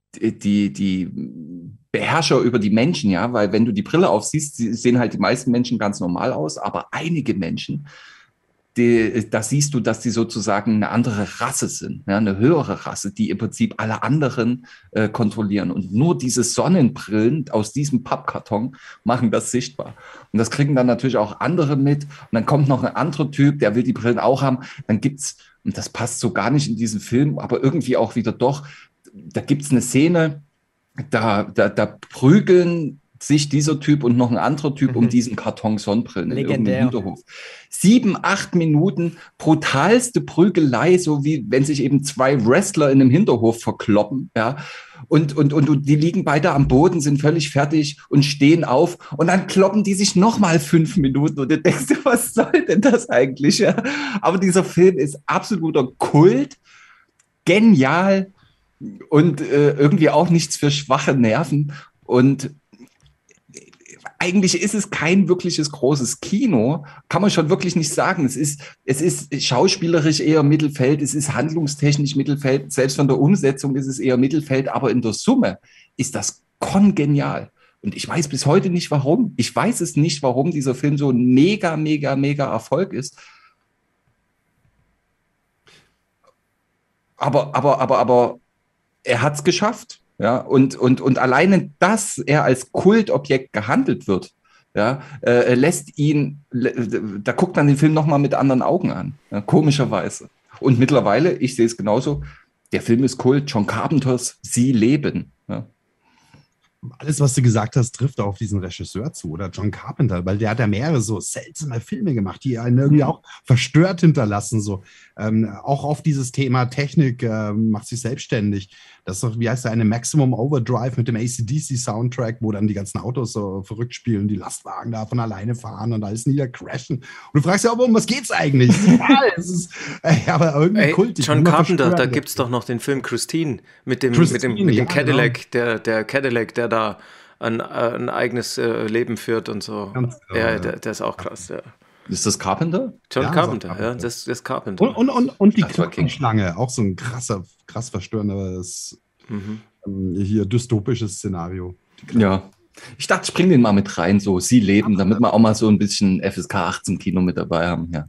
Beherrscher über die Menschen, ja, weil wenn du die Brille aufsiehst, sehen halt die meisten Menschen ganz normal aus, aber einige Menschen, da siehst du, dass die sozusagen eine andere Rasse sind, ja, eine höhere Rasse, die im Prinzip alle anderen kontrollieren. Und nur diese Sonnenbrillen aus diesem Pappkarton machen das sichtbar. Und das kriegen dann natürlich auch andere mit. Und dann kommt noch ein anderer Typ, der will die Brillen auch haben. Dann gibt's, und das passt so gar nicht in diesen Film, aber irgendwie auch wieder doch, da gibt's eine Szene, da prügeln sich dieser Typ und noch ein anderer Typ um diesen Karton Sonnenbrillen in irgendeinem Hinterhof. 7, 8 Minuten, brutalste Prügelei, so wie wenn sich eben zwei Wrestler in einem Hinterhof verkloppen, ja. Und die liegen beide am Boden, sind völlig fertig und stehen auf und dann kloppen die sich nochmal 5 Minuten und du denkst dir, was soll denn das eigentlich, ja? Aber dieser Film ist absoluter Kult, genial und irgendwie auch nichts für schwache Nerven und eigentlich ist es kein wirkliches großes Kino, kann man schon wirklich nicht sagen. Es ist schauspielerisch eher Mittelfeld, es ist handlungstechnisch Mittelfeld, selbst von der Umsetzung ist es eher Mittelfeld, aber in der Summe ist das kongenial. Und ich weiß bis heute nicht, warum. Ich weiß es nicht, warum dieser Film so ein mega Erfolg ist. Aber er hat es geschafft. Ja, und alleine, dass er als Kultobjekt gehandelt wird, ja, lässt ihn, da guckt man den Film nochmal mit anderen Augen an, ja, komischerweise. Und mittlerweile, ich sehe es genauso, der Film ist Kult, John Carpenters Sie leben. Ja. Alles, was du gesagt hast, trifft auch auf diesen Regisseur zu, oder John Carpenter, weil der hat ja mehrere so seltsame Filme gemacht, die einen irgendwie auch verstört hinterlassen. So. Auch auf dieses Thema Technik macht sich selbstständig. Das ist doch, wie heißt der, eine Maximum Overdrive mit dem AC/DC-Soundtrack, wo dann die ganzen Autos so verrückt spielen, die Lastwagen da von alleine fahren und alles niedercrashen. Und du fragst ja, um was geht's eigentlich? Es ist aber irgendwie kultig. John Carpenter, da gibt's doch noch den Film Christine mit dem Cadillac, genau. der Cadillac, der da ein eigenes Leben führt und so. Ganz genau, ja, der ist auch krass, ja. Ist das Carpenter? John Carpenter, ja, das ist Carpenter. Und die Knochenschlange, auch so ein krass verstörendes, hier dystopisches Szenario. Ja, ich dachte, ich bringe den mal mit rein, so Sie leben, damit wir auch mal so ein bisschen FSK 18 Kino mit dabei haben, ja.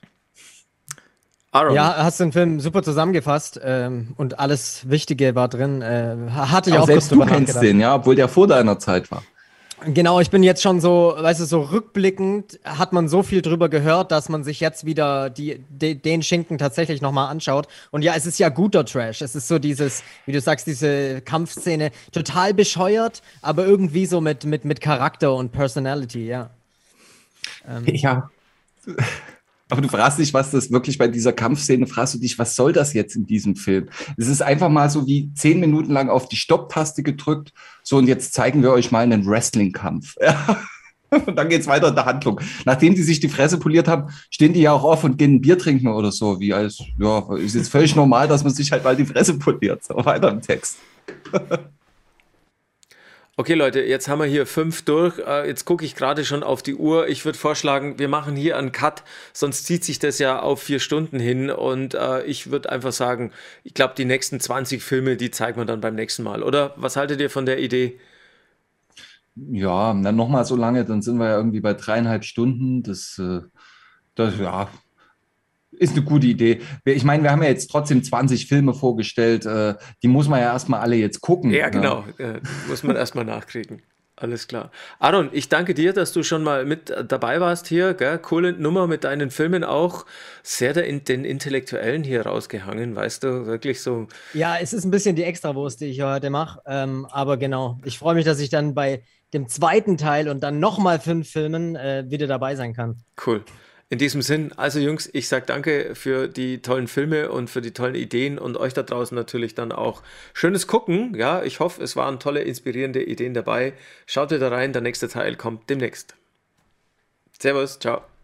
Aaron. Ja, hast den Film super zusammengefasst und alles Wichtige war drin. Hatte ich auch selbst du kennst den, ja, obwohl der vor deiner Zeit war. Genau, ich bin jetzt schon so, weißt du, so rückblickend hat man so viel drüber gehört, dass man sich jetzt wieder den Schinken tatsächlich nochmal anschaut. Und ja, es ist ja guter Trash. Es ist so dieses, wie du sagst, diese Kampfszene, total bescheuert, aber irgendwie so mit Charakter und Personality, ja. Ja. Aber du fragst dich, was das wirklich bei dieser Kampfszene, fragst du dich, was soll das jetzt in diesem Film? Es ist einfach mal so wie 10 Minuten lang auf die Stopptaste gedrückt. So, und jetzt zeigen wir euch mal einen Wrestling-Kampf. Ja. Und dann geht's weiter in der Handlung. Nachdem die sich die Fresse poliert haben, stehen die ja auch auf und gehen ein Bier trinken oder so. Wie als, ja, ist jetzt völlig normal, dass man sich halt mal die Fresse poliert. So, weiter im Text. Okay, Leute, jetzt haben wir hier 5 durch. Jetzt gucke ich gerade schon auf die Uhr. Ich würde vorschlagen, wir machen hier einen Cut, sonst zieht sich das ja auf 4 Stunden hin. Und ich würde einfach sagen, ich glaube, die nächsten 20 Filme, die zeigen wir dann beim nächsten Mal. Oder was haltet ihr von der Idee? Ja, dann nochmal so lange, dann sind wir ja irgendwie bei 3,5 Stunden. Das ja, ist eine gute Idee. Ich meine, wir haben ja jetzt trotzdem 20 Filme vorgestellt. Die muss man ja erstmal alle jetzt gucken. Ja, genau. Muss man erstmal nachkriegen. Alles klar. Aaron, ich danke dir, dass du schon mal mit dabei warst hier. Gell? Coole Nummer mit deinen Filmen auch. Sehr den Intellektuellen hier rausgehangen, weißt du, wirklich so. Ja, es ist ein bisschen die Extrawurst, die ich heute mache. Aber genau, ich freue mich, dass ich dann bei dem zweiten Teil und dann nochmal 5 Filmen wieder dabei sein kann. Cool. In diesem Sinn, also Jungs, ich sage danke für die tollen Filme und für die tollen Ideen und euch da draußen natürlich dann auch schönes Gucken. Ja, ich hoffe, es waren tolle, inspirierende Ideen dabei. Schaut wieder rein, der nächste Teil kommt demnächst. Servus, ciao.